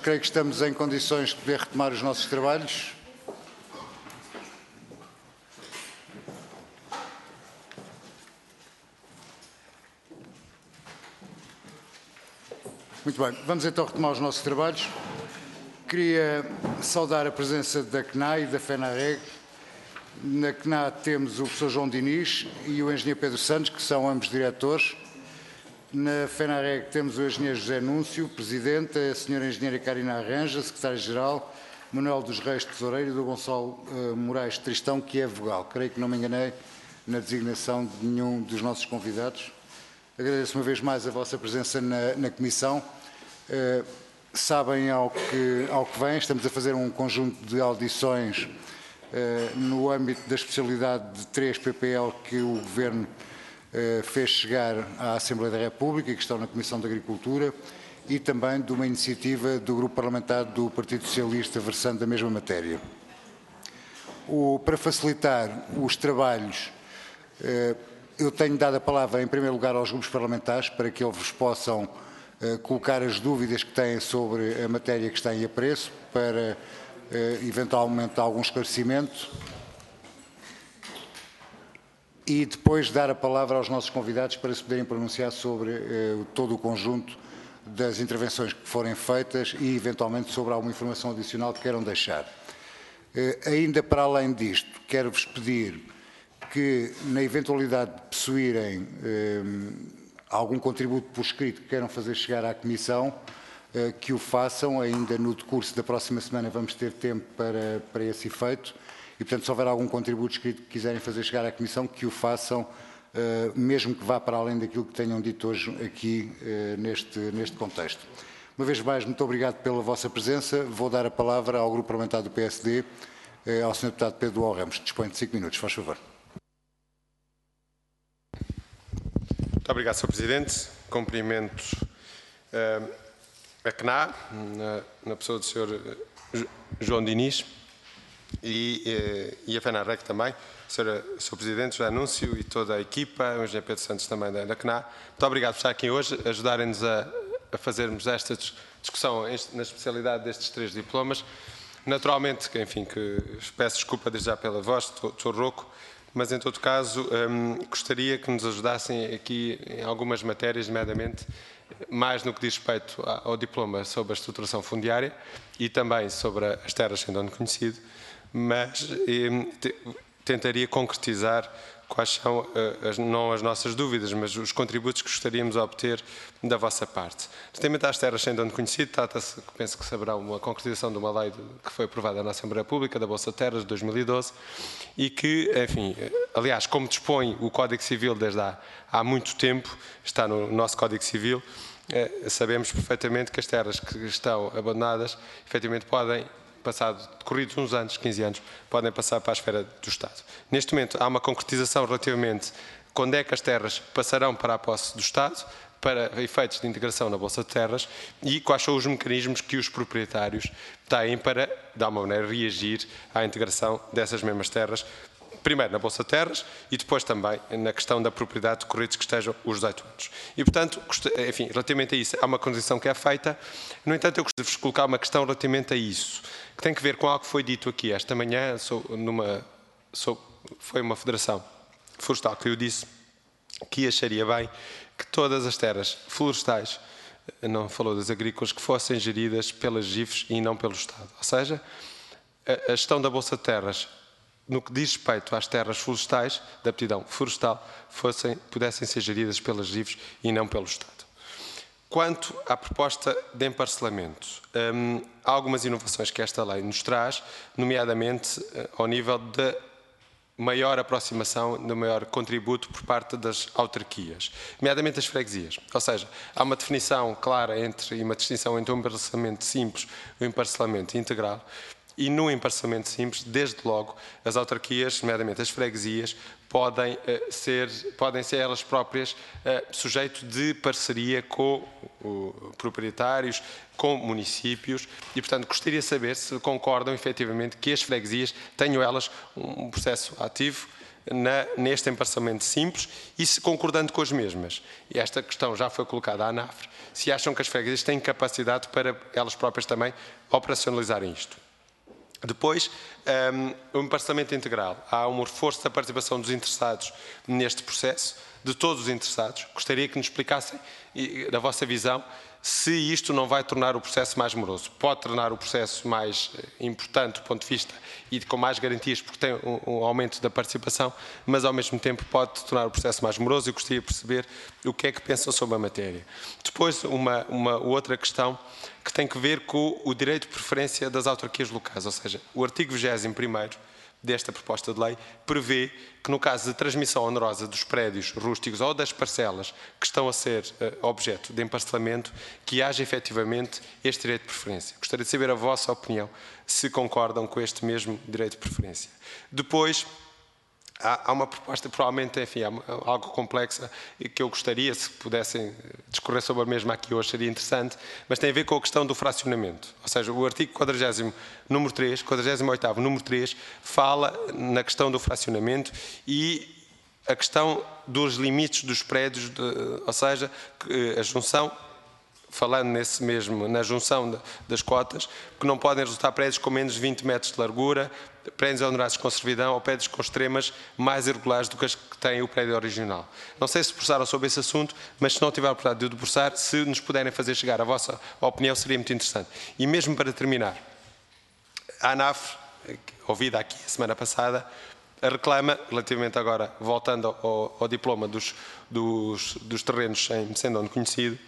creio que estamos em condições de poder retomar os nossos trabalhos. Muito bem, vamos então retomar os nossos trabalhos. Queria saudar a presença da CNA e da FENAREG. Na CNA temos o professor João Diniz e o engenheiro Pedro Santos, que são ambos diretores. Na FENAREG temos o engenheiro José Núncio, presidente, a senhora engenheira Karina Arranja, secretária-geral, Manuel dos Reis, tesoureiro, e do Gonçalo Moraes Tristão, que é vogal. Creio que não me enganei na designação de nenhum dos nossos convidados. Agradeço uma vez mais a vossa presença na Comissão. Sabem ao que vem, estamos a fazer um conjunto de audições no âmbito da especialidade de 3 PPL que o Governo fez chegar à Assembleia da República e que estão na Comissão de Agricultura, e também de uma iniciativa do Grupo Parlamentar do Partido Socialista versando da mesma matéria. Para facilitar os trabalhos, eu tenho dado a palavra em primeiro lugar aos grupos parlamentares para que eles vos possam colocar as dúvidas que têm sobre a matéria que está em apreço, para eventualmente algum esclarecimento, e depois dar a palavra aos nossos convidados para se poderem pronunciar sobre todo o conjunto das intervenções que forem feitas e eventualmente sobre alguma informação adicional que queiram deixar. Ainda para além disto, quero-vos pedir que, na eventualidade de possuírem algum contributo por escrito que queiram fazer chegar à Comissão, que o façam. Ainda no decurso da próxima semana vamos ter tempo para esse efeito e, portanto, se houver algum contributo escrito que quiserem fazer chegar à Comissão, que o façam, mesmo que vá para além daquilo que tenham dito hoje aqui neste contexto. Uma vez mais, muito obrigado pela vossa presença. Vou dar a palavra ao Grupo Parlamentar do PSD, ao Sr. Deputado Pedro Dual Ramos. Dispõe de 5 minutos, faz favor. Muito obrigado, Sr. Presidente. Cumprimento a CNA, na pessoa do Sr. João Diniz, e a FENAREG também, Sr. Presidente, José Núncio, e toda a equipa, o engenheiro Pedro Santos também da CNA. Muito obrigado por estar aqui hoje, ajudarem-nos a fazermos esta discussão na especialidade destes 3 diplomas. Naturalmente, enfim, que peço desculpa desde já pela voz, estou rouco, mas em todo caso gostaria que nos ajudassem aqui em algumas matérias, nomeadamente mais no que diz respeito ao diploma sobre a estruturação fundiária e também sobre as terras sem dono conhecido, mas tentaria concretizar quais são, não as nossas dúvidas, mas os contributos que gostaríamos de obter da vossa parte. Relativamente às terras sem dono conhecido, trata-se, penso que saberá, uma concretização de uma lei que foi aprovada na Assembleia Pública, da Bolsa de Terras, de 2012, e que, enfim, aliás, como dispõe o Código Civil desde há muito tempo, está no nosso Código Civil, sabemos perfeitamente que as terras que estão abandonadas, efetivamente podem, decorridos uns anos, 15 anos, podem passar para a esfera do Estado. Neste momento há uma concretização relativamente quando é que as terras passarão para a posse do Estado, para efeitos de integração na Bolsa de Terras, e quais são os mecanismos que os proprietários têm para, de alguma maneira, reagir à integração dessas mesmas terras, primeiro na Bolsa de Terras e depois também na questão da propriedade decorridos que estejam os 18 anos. E, portanto, enfim, relativamente a isso, há uma condição que é feita. No entanto, eu gostaria de vos colocar uma questão relativamente a isso, que tem que ver com algo que foi dito aqui esta manhã, foi uma federação florestal que eu disse que acharia bem que todas as terras florestais, não falou das agrícolas, que fossem geridas pelas GIFs e não pelo Estado. Ou seja, a gestão da Bolsa de Terras, no que diz respeito às terras florestais, da aptidão florestal, pudessem ser geridas pelas GIFs e não pelo Estado. Quanto à proposta de emparcelamento, há algumas inovações que esta lei nos traz, nomeadamente ao nível de maior aproximação, de maior contributo por parte das autarquias, nomeadamente as freguesias. Ou seja, há uma definição clara e uma distinção entre o emparcelamento simples e o emparcelamento integral. E no emparcelamento simples, desde logo, as autarquias, nomeadamente as freguesias, podem ser elas próprias sujeito de parceria com proprietários, com municípios, e, portanto, gostaria de saber se concordam efetivamente que as freguesias tenham elas um processo ativo neste emparcelamento simples e concordando com as mesmas. E esta questão já foi colocada à ANAFRE, se acham que as freguesias têm capacidade para elas próprias também operacionalizarem isto. Depois, o emparcelamento integral. Há um reforço da participação dos interessados neste processo, de todos os interessados. Gostaria que nos explicassem, da vossa visão, se isto não vai tornar o processo mais moroso. Pode tornar o processo mais importante do ponto de vista e com mais garantias, porque tem um aumento da participação, mas ao mesmo tempo pode tornar o processo mais moroso e gostaria de perceber o que é que pensam sobre a matéria. Depois, uma outra questão que tem que ver com o direito de preferência das autarquias locais, ou seja, o artigo 21º desta proposta de lei prevê que no caso de transmissão onerosa dos prédios rústicos ou das parcelas que estão a ser objeto de emparcelamento, que haja efetivamente este direito de preferência. Gostaria de saber a vossa opinião, se concordam com este mesmo direito de preferência. Depois, há uma proposta, provavelmente, enfim, algo complexa, e que eu gostaria, se pudessem discorrer sobre a mesma aqui hoje, seria interessante, mas tem a ver com a questão do fracionamento. Ou seja, o artigo 40º, número 3, 48º, número 3, fala na questão do fracionamento e a questão dos limites dos prédios, ou seja, a junção, falando na junção das cotas, que não podem resultar prédios com menos de 20 metros de largura, prédios onerados com servidão ou prédios com extremas mais irregulares do que as que tem o prédio original. Não sei se debruçaram sobre esse assunto, mas se não tiver a oportunidade de o debruçar, se nos puderem fazer chegar a vossa opinião, seria muito interessante. E mesmo para terminar, a ANAFRE, ouvida aqui a semana passada, reclama, relativamente agora, voltando ao diploma dos terrenos sem dono conhecido,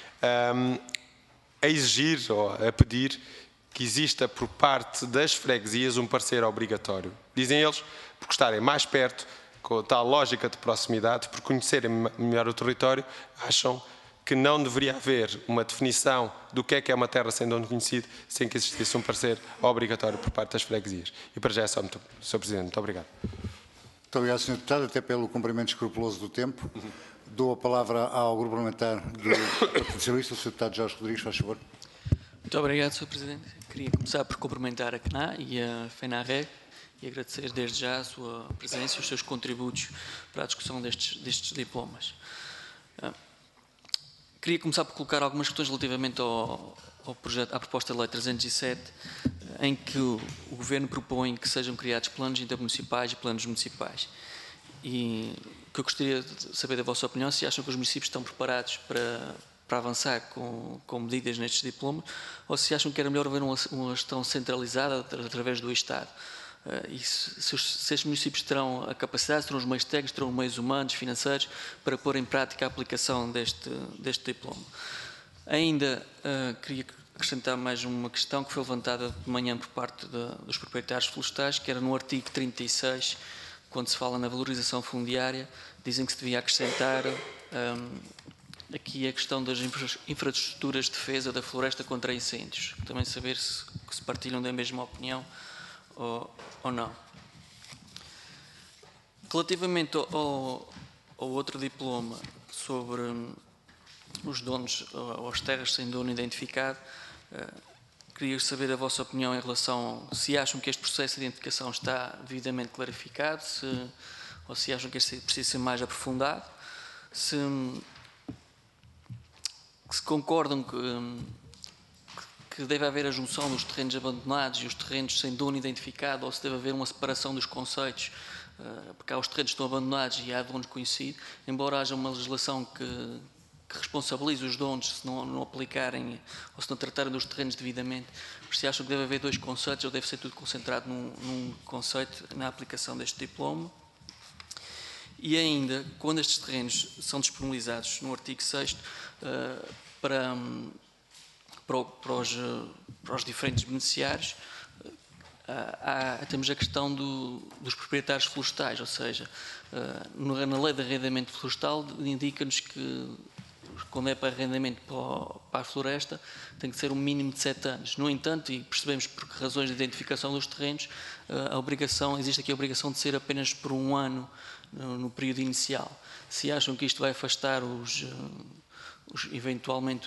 a exigir ou a pedir que exista por parte das freguesias um parecer obrigatório. Dizem eles, por estarem mais perto, com a tal lógica de proximidade, por conhecerem melhor o território, acham que não deveria haver uma definição do que é uma terra sem dono conhecido, sem que existisse um parecer obrigatório por parte das freguesias. E para já é só, Sr. Presidente. Muito obrigado. Muito obrigado, Sr. Deputado, até pelo cumprimento escrupuloso do tempo. Dou a palavra ao Grupo Parlamentar do Partido Socialista, o Sr. Deputado Jorge Rodrigues, faz favor. Muito obrigado, Sr. Presidente. Queria começar por cumprimentar a CNA e a FENARREG e agradecer desde já a sua presença e os seus contributos para a discussão destes diplomas. Queria começar por colocar algumas questões relativamente ao projeto, à proposta de lei 307, em que o Governo propõe que sejam criados planos intermunicipais e planos municipais. E o que eu gostaria de saber da vossa opinião, se acham que os municípios estão preparados para avançar com medidas nestes diplomas, ou se acham que era melhor haver uma gestão centralizada através do Estado. E se estes municípios terão a capacidade, terão os meios técnicos, terão os meios humanos, financeiros, para pôr em prática a aplicação deste diploma. Ainda queria acrescentar mais uma questão que foi levantada de manhã por parte dos proprietários florestais, que era no artigo 36, quando se fala na valorização fundiária, dizem que se devia acrescentar aqui a questão das infraestruturas de defesa da floresta contra incêndios. Também saber se partilham da mesma opinião ou não. Relativamente ao outro diploma sobre os donos, ou as terras sem dono identificado, queria saber a vossa opinião em relação, se acham que este processo de identificação está devidamente clarificado, ou se acham que este precisa ser mais aprofundado, se concordam que deve haver a junção dos terrenos abandonados e os terrenos sem dono identificado, ou se deve haver uma separação dos conceitos, porque há os terrenos que estão abandonados e há donos conhecidos, embora haja uma legislação que responsabilize os donos se não aplicarem ou se não tratarem dos terrenos devidamente, mas se acham que deve haver dois conceitos ou deve ser tudo concentrado num conceito na aplicação deste diploma. E ainda, quando estes terrenos são disponibilizados no artigo 6º para os diferentes beneficiários, temos a questão dos proprietários florestais, ou seja, na lei de arrendamento florestal indica-nos que quando é para arrendamento para a floresta tem que ser um mínimo de 7 anos. No entanto, e percebemos por razões de identificação dos terrenos, existe aqui a obrigação de ser apenas por 1 ano no período inicial. Se acham que isto vai afastar eventualmente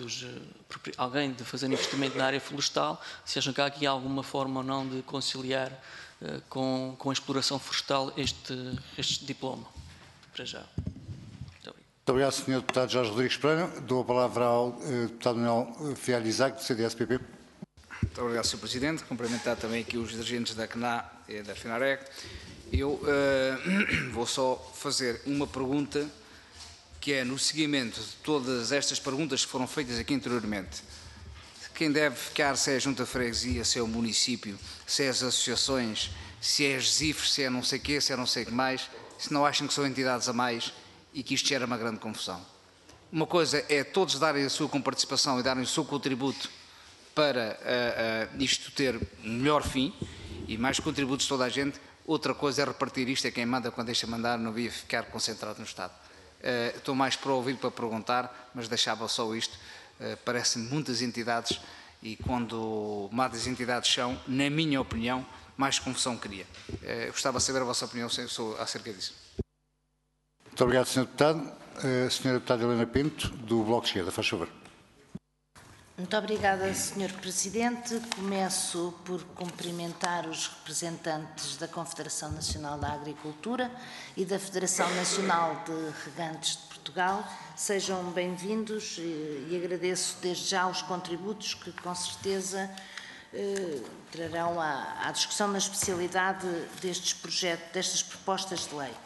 alguém de fazer investimento na área florestal, se acham que há aqui alguma forma ou não de conciliar com a exploração florestal este diploma. Para já. Muito obrigado, Sr. Deputado Jorge Rodrigues Pereira. Dou a palavra ao Deputado Manuel Fialho Isaac, do CDS-PP. Muito obrigado, Sr. Presidente. Cumprimentar também aqui os dirigentes da CNA e da FINAREC. Eu vou só fazer uma pergunta, que é no seguimento de todas estas perguntas que foram feitas aqui anteriormente. Quem deve ficar, se é a Junta de Freguesia, se é o município, se é as associações, se é as ZIFs, se é não sei o quê, se é não sei o que mais, se não acham que são entidades a mais e que isto gera uma grande confusão. Uma coisa é todos darem a sua comparticipação e darem o seu contributo para isto ter um melhor fim e mais contributos de toda a gente. Outra coisa é repartir isto, é quem manda quando deixa mandar, não devia ficar concentrado no Estado. Estou mais para ouvir para perguntar, mas deixava só isto. Parecem muitas entidades e quando mais entidades são, na minha opinião, mais confusão cria. Gostava de saber a vossa opinião acerca disso. Muito obrigado, Sr. Deputado. Sra. Deputada Helena Pinto, do Bloco de Esquerda, faz favor. Muito obrigada, Sr. Presidente. Começo por cumprimentar os representantes da Confederação Nacional da Agricultura e da Federação Nacional de Regantes de Portugal. Sejam bem-vindos e agradeço desde já os contributos que, com certeza, trarão à discussão na especialidade destas propostas de lei.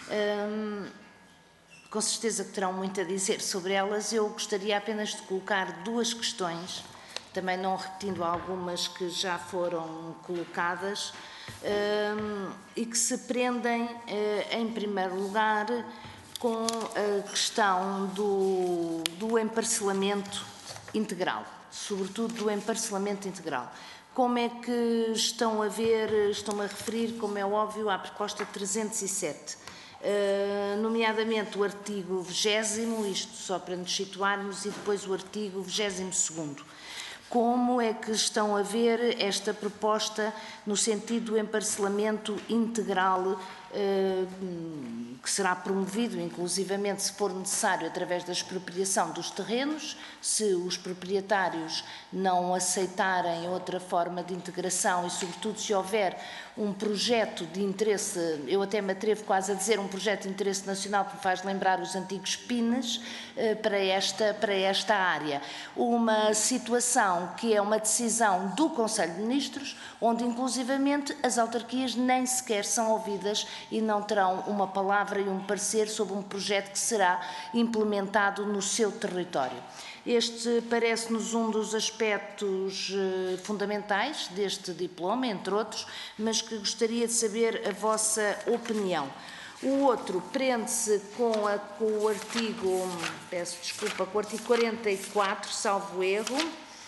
Com certeza que terão muito a dizer sobre elas. Eu gostaria apenas de colocar duas questões, também não repetindo algumas que já foram colocadas, e que se prendem, em primeiro lugar, com a questão do emparcelamento integral, sobretudo do emparcelamento integral. Como é que estão a referir, como é óbvio, à proposta 307, nomeadamente o artigo 20º, isto só para nos situarmos, e depois o artigo 22º. Como é que estão a ver esta proposta no sentido do emparcelamento integral que será promovido, inclusivamente, se for necessário, através da expropriação dos terrenos, se os proprietários não aceitarem outra forma de integração e, sobretudo, se houver um projeto de interesse, eu até me atrevo quase a dizer um projeto de interesse nacional que me faz lembrar os antigos PINs, para esta área. Uma situação que é uma decisão do Conselho de Ministros, onde, inclusivamente, as autarquias nem sequer são ouvidas e não terão uma palavra e um parecer sobre um projeto que será implementado no seu território. Este parece-nos um dos aspectos fundamentais deste diploma, entre outros, mas que gostaria de saber a vossa opinião. O outro prende-se com o artigo, peço desculpa, com o artigo 44, salvo erro,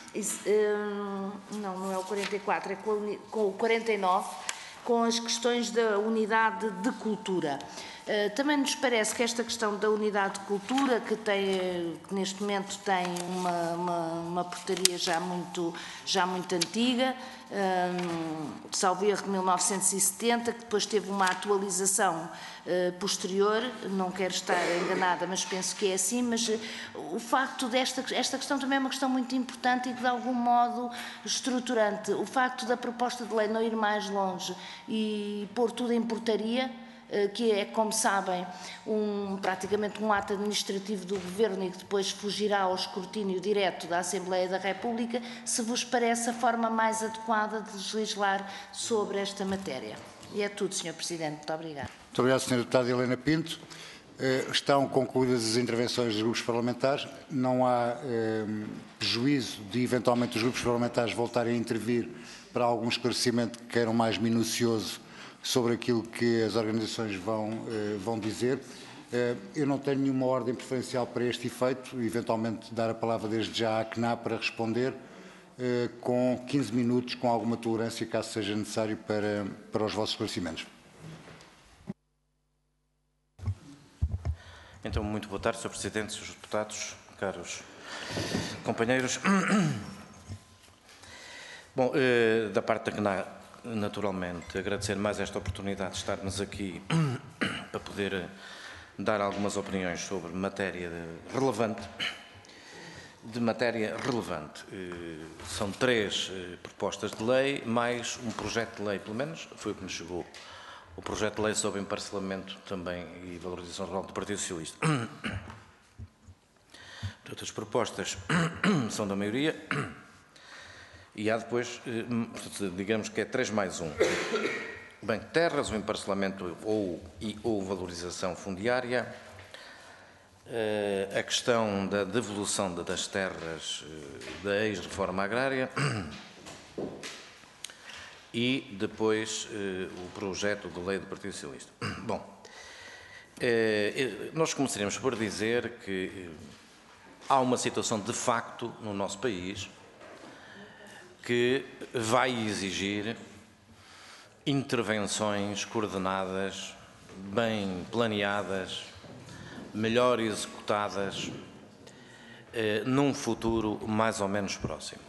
não é o 44, é com o 49, com as questões da unidade de cultura. Também nos parece que esta questão da unidade de cultura, que neste momento tem uma portaria já muito antiga, salvo erro de 1970, que depois teve uma atualização posterior, não quero estar enganada, mas penso que é assim, mas o facto esta questão também é uma questão muito importante e que de algum modo estruturante. O facto da proposta de lei não ir mais longe e pôr tudo em portaria, que é, como sabem, praticamente um ato administrativo do Governo e que depois fugirá ao escrutínio direto da Assembleia da República, se vos parece a forma mais adequada de legislar sobre esta matéria. E é tudo, Sr. Presidente. Muito obrigada. Muito obrigado, Sra. Deputada Helena Pinto. Estão concluídas as intervenções dos grupos parlamentares. Não há prejuízo de, eventualmente, os grupos parlamentares voltarem a intervir para algum esclarecimento que queiram mais minucioso sobre aquilo que as organizações vão dizer. Eu não tenho nenhuma ordem preferencial para este efeito, eventualmente dar a palavra desde já à CNA para responder, com 15 minutos, com alguma tolerância, caso seja necessário, para os vossos esclarecimentos. Então, muito boa tarde, Sr. Presidente, Srs. Deputados, caros companheiros. Bom, da parte da CNA, naturalmente, agradecer mais esta oportunidade de estarmos aqui para poder dar algumas opiniões sobre matéria relevante. de matéria relevante. São 3 propostas de lei, mais um projeto de lei, pelo menos foi o que nos chegou. O projeto de lei sobre emparcelamento também e valorização rural do Partido Socialista. Outras propostas são da maioria e há depois, digamos que é 3 mais 1. Banco de terras, o emparcelamento ou valorização fundiária, a questão da devolução das terras da ex-reforma agrária e depois o projeto de lei do Partido Socialista. Bom, nós começaremos por dizer que há uma situação de facto no nosso país que vai exigir intervenções coordenadas, bem planeadas, melhor executadas, num futuro mais ou menos próximo.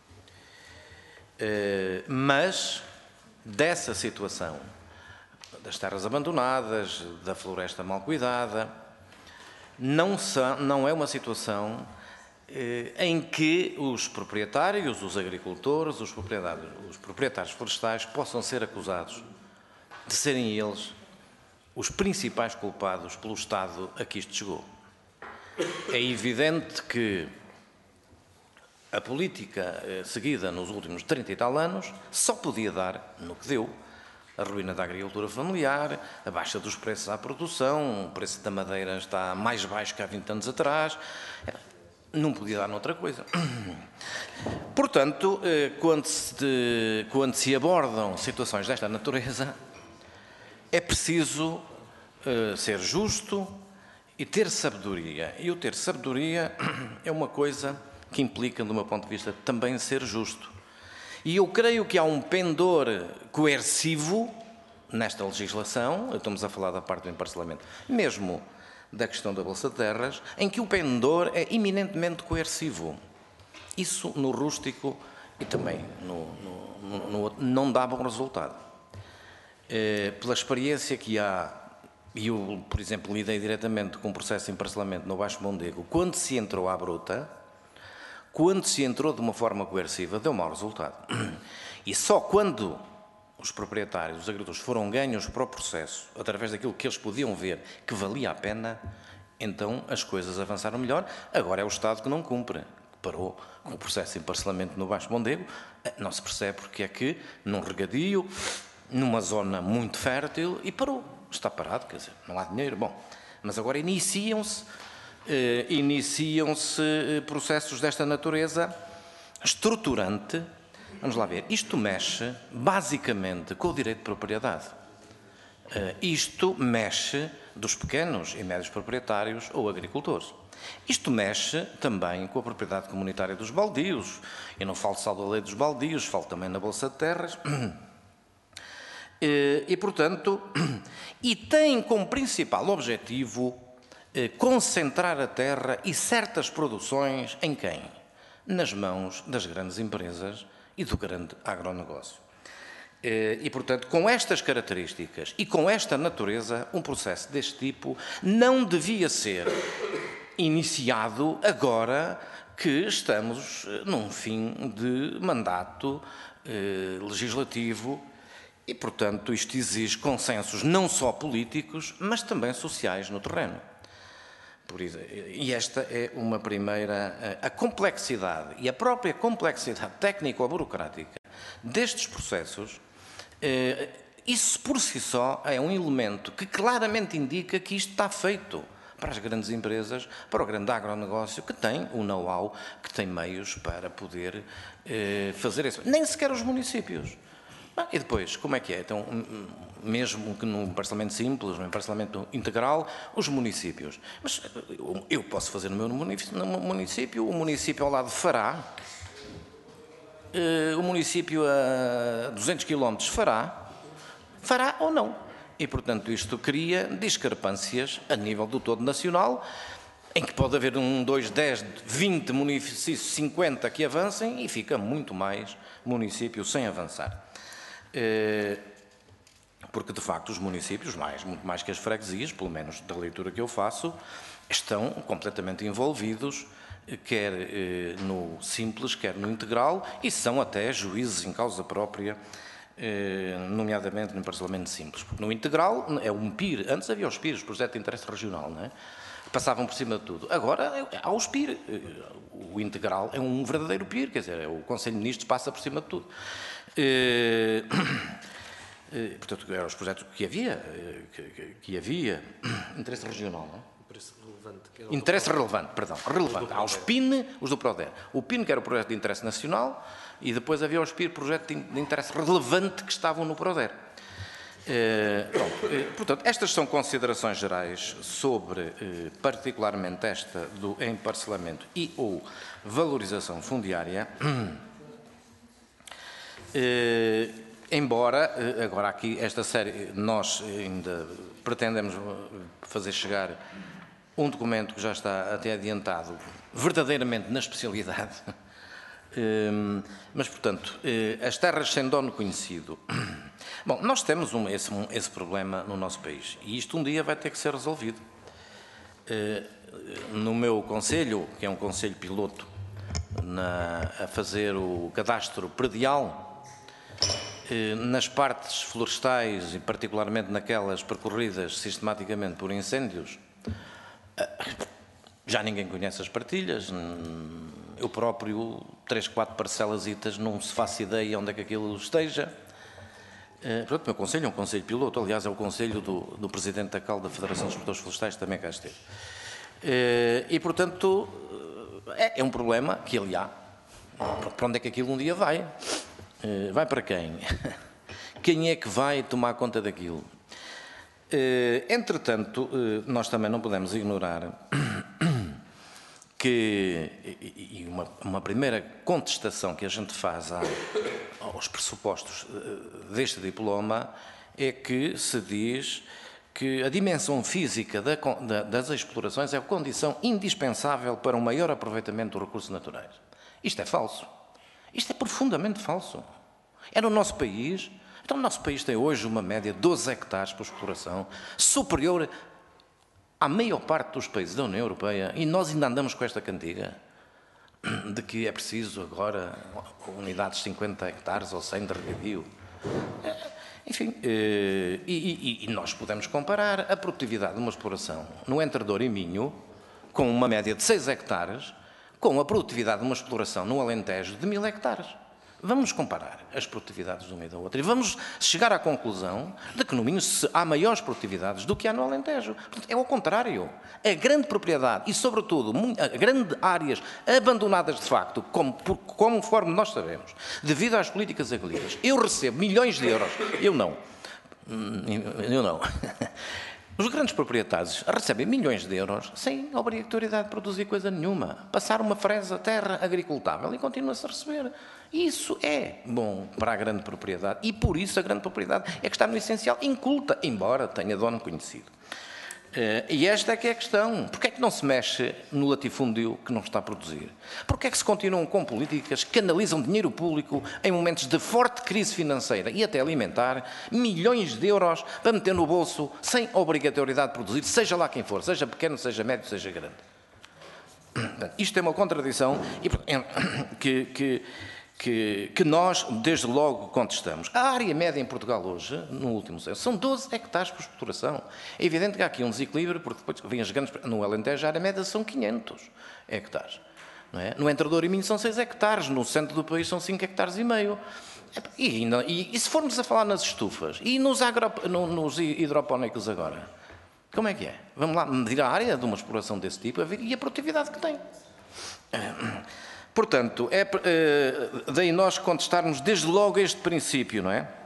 Mas dessa situação, das terras abandonadas, da floresta mal cuidada, não é uma situação em que os proprietários, os agricultores, os proprietários florestais possam ser acusados de serem eles os principais culpados pelo estado a que isto chegou. É evidente que a política seguida nos últimos 30 e tal anos só podia dar no que deu. A ruína da agricultura familiar, a baixa dos preços à produção, o preço da madeira está mais baixo que há 20 anos atrás. Não podia dar noutra coisa. Portanto, quando se abordam situações desta natureza, é preciso ser justo e ter sabedoria. E o ter sabedoria é uma coisa que implica, do meu ponto de vista, também ser justo. E eu creio que há um pendor coercivo nesta legislação, estamos a falar da parte do emparcelamento, mesmo da questão da Bolsa de Terras, em que o pendor é eminentemente coercivo. Isso no rústico e também não dá bom resultado. Pela experiência que há, e eu, por exemplo, lidei diretamente com o processo de emparcelamento no Baixo Mondego, quando se entrou à bruta, quando se entrou de uma forma coerciva, deu mau resultado. E só quando os proprietários, os agricultores, foram ganhos para o processo, através daquilo que eles podiam ver que valia a pena, então as coisas avançaram melhor. Agora é o Estado que não cumpre, que parou com o processo de emparcelamento no Baixo Mondego. Não se percebe porque é que, num regadio, numa zona muito fértil, e parou. Está parado, quer dizer, não há dinheiro. Bom, mas agora iniciam-se processos desta natureza estruturante. Vamos lá ver, isto mexe basicamente com o direito de propriedade. Isto mexe dos pequenos e médios proprietários ou agricultores. Isto mexe também com a propriedade comunitária dos baldios. Eu não falo só da lei dos baldios, falo também na Bolsa de Terras. E, portanto, e tem como principal objetivo concentrar a terra e certas produções em quem? Nas mãos das grandes empresas e do grande agronegócio. E, portanto, com estas características e com esta natureza, um processo deste tipo não devia ser iniciado agora que estamos num fim de mandato legislativo e, portanto, isto exige consensos não só políticos, mas também sociais no terreno. E esta é uma primeira... A complexidade e a própria complexidade técnico-burocrática destes processos, isso por si só é um elemento que claramente indica que isto está feito para as grandes empresas, para o grande agronegócio, que tem o know-how, que tem meios para poder fazer isso. Nem sequer os municípios. E depois, como é que é? Então, mesmo que num parcelamento simples, num parcelamento integral, os municípios. Mas eu posso fazer no meu município, o município ao lado fará, o município a 200 km fará ou não. E, portanto, isto cria discrepâncias a nível do todo nacional, em que pode haver 1, 2, 10, 20 municípios, 50 que avancem e fica muito mais municípios sem avançar. Porque, de facto, os municípios, muito mais que as freguesias, pelo menos da leitura que eu faço, estão completamente envolvidos quer no simples, quer no integral, e são até juízes em causa própria, nomeadamente no parcelamento simples. Porque no integral é um PIR, antes havia os PIRs, Projeto de Interesse Regional, não é? Passavam por cima de tudo. Agora há os PIR. O integral é um verdadeiro PIR, quer dizer, o Conselho de Ministros passa por cima de tudo. Portanto, eram os projetos que havia interesse regional, não é? Interesse relevante, perdão, relevante. Há os PIN, os do PRODER. O PIN, que era o projeto de interesse nacional, e depois havia os PIR, projeto de interesse relevante, que estavam no PRODER. Portanto, estas são considerações gerais sobre, particularmente esta do emparcelamento e ou valorização fundiária. Embora, agora aqui, esta série, nós ainda pretendemos fazer chegar um documento que já está até adiantado, verdadeiramente na especialidade, mas, portanto, as terras sem dono conhecido. Bom, nós temos esse problema no nosso país e isto um dia vai ter que ser resolvido. No meu concelho, que é um concelho piloto, a fazer o cadastro predial, nas partes florestais e particularmente naquelas percorridas sistematicamente por incêndios, já ninguém conhece as partilhas. Eu próprio, 3, 4 parcelasitas, não se faço ideia onde é que aquilo esteja. Portanto, o meu conselho é um conselho piloto, aliás, é o conselho do Presidente da CAL, da Federação dos Produtores Florestais, também cá esteve. E, portanto, é um problema que ali há. Para onde é que aquilo um dia vai? Vai para quem? Quem é que vai tomar conta daquilo? Entretanto, nós também não podemos ignorar que, e uma primeira contestação que a gente faz aos pressupostos deste diploma é que se diz que a dimensão física das explorações é a condição indispensável para um maior aproveitamento dos recursos naturais. Isto é falso. Isto é profundamente falso. É no nosso país. Então, o nosso país tem hoje uma média de 12 hectares por exploração, superior à maior parte dos países da União Europeia, e nós ainda andamos com esta cantiga de que é preciso agora unidades de 50 hectares ou 100 de regadio. Enfim, e nós podemos comparar a produtividade de uma exploração no Entre Douro e Minho, com uma média de 6 hectares, com a produtividade de uma exploração no Alentejo de 1000 hectares. Vamos comparar as produtividades de uma e da outra e vamos chegar à conclusão de que no Minho há maiores produtividades do que há no Alentejo. Portanto, é ao contrário. A grande propriedade e, sobretudo, grandes áreas abandonadas de facto, conforme nós sabemos, devido às políticas agrícolas. Eu recebo milhões de euros. Eu não. Os grandes proprietários recebem milhões de euros sem obrigatoriedade de produzir coisa nenhuma. Passar uma fresa terra agricultável e continua-se a receber. Isso é bom para a grande propriedade e por isso a grande propriedade é que está no essencial inculta, embora tenha dono conhecido. E esta é que é a questão. Porquê é que não se mexe no latifúndio que não está a produzir? Porquê é que se continuam com políticas que canalizam dinheiro público em momentos de forte crise financeira e até alimentar milhões de euros para meter no bolso sem obrigatoriedade de produzir, seja lá quem for, seja pequeno, seja médio, seja grande? Isto é uma contradição que nós, desde logo, contestamos. A área média em Portugal hoje, no último século, são 12 hectares por exploração. É evidente que há aqui um desequilíbrio, porque depois vêm as grandes... No Alentejo, a área média são 500 hectares. Não é? No Entre Douro e Minho são 6 hectares, no centro do país são 5 hectares e meio. E se formos a falar nas estufas e nos hidropónicos agora, como é que é? Vamos lá medir a área de uma exploração desse tipo e a produtividade que tem. Portanto, daí nós contestarmos desde logo este princípio, não é?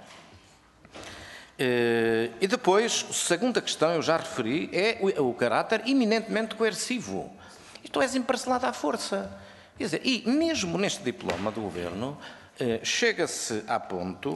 E depois, a segunda questão, eu já referi, é o caráter eminentemente coercivo. Isto é emparcelado à força. Quer dizer, e mesmo neste diploma do Governo, chega-se a ponto,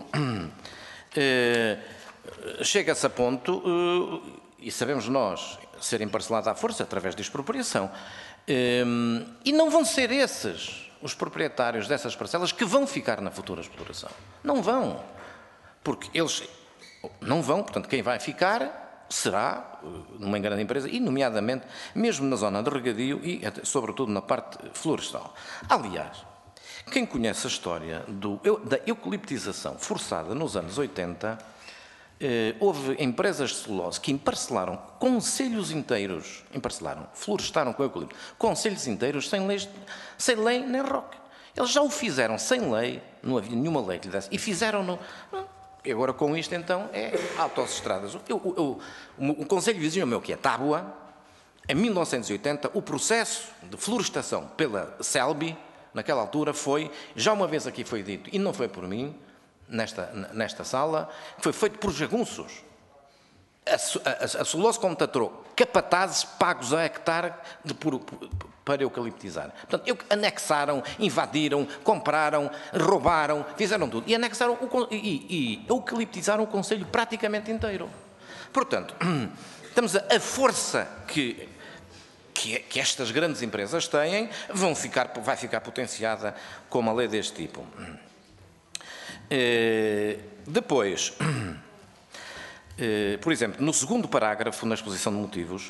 e sabemos nós, ser emparcelado à força através de expropriação, e não vão ser esses os proprietários dessas parcelas que vão ficar na futura exploração. Não vão. Porque eles não vão, portanto, quem vai ficar será numa grande empresa, e nomeadamente mesmo na zona de regadio e sobretudo na parte florestal. Aliás, quem conhece a história da eucaliptização forçada nos anos 80, houve empresas de celulose que emparcelaram concelhos inteiros, florestaram com eucalipto, concelhos inteiros sem lei nem ROC. Eles já o fizeram sem lei, não havia nenhuma lei que lhe desse, e fizeram-no. E agora com isto então é autoestradas. Um conselho vizinho meu que é Tábua, em 1980, o processo de florestação pela Selby, naquela altura foi, já uma vez aqui foi dito, e não foi por mim, nesta sala, foi feito por jagunços. A celulose contratou capatazes pagos a hectare para eucaliptizar. Portanto, anexaram, invadiram, compraram, roubaram, fizeram tudo. E anexaram e eucaliptizaram o concelho praticamente inteiro. Portanto, estamos a força que estas grandes empresas têm vai ficar potenciada com uma lei deste tipo. Depois, por exemplo, no segundo parágrafo, na exposição de motivos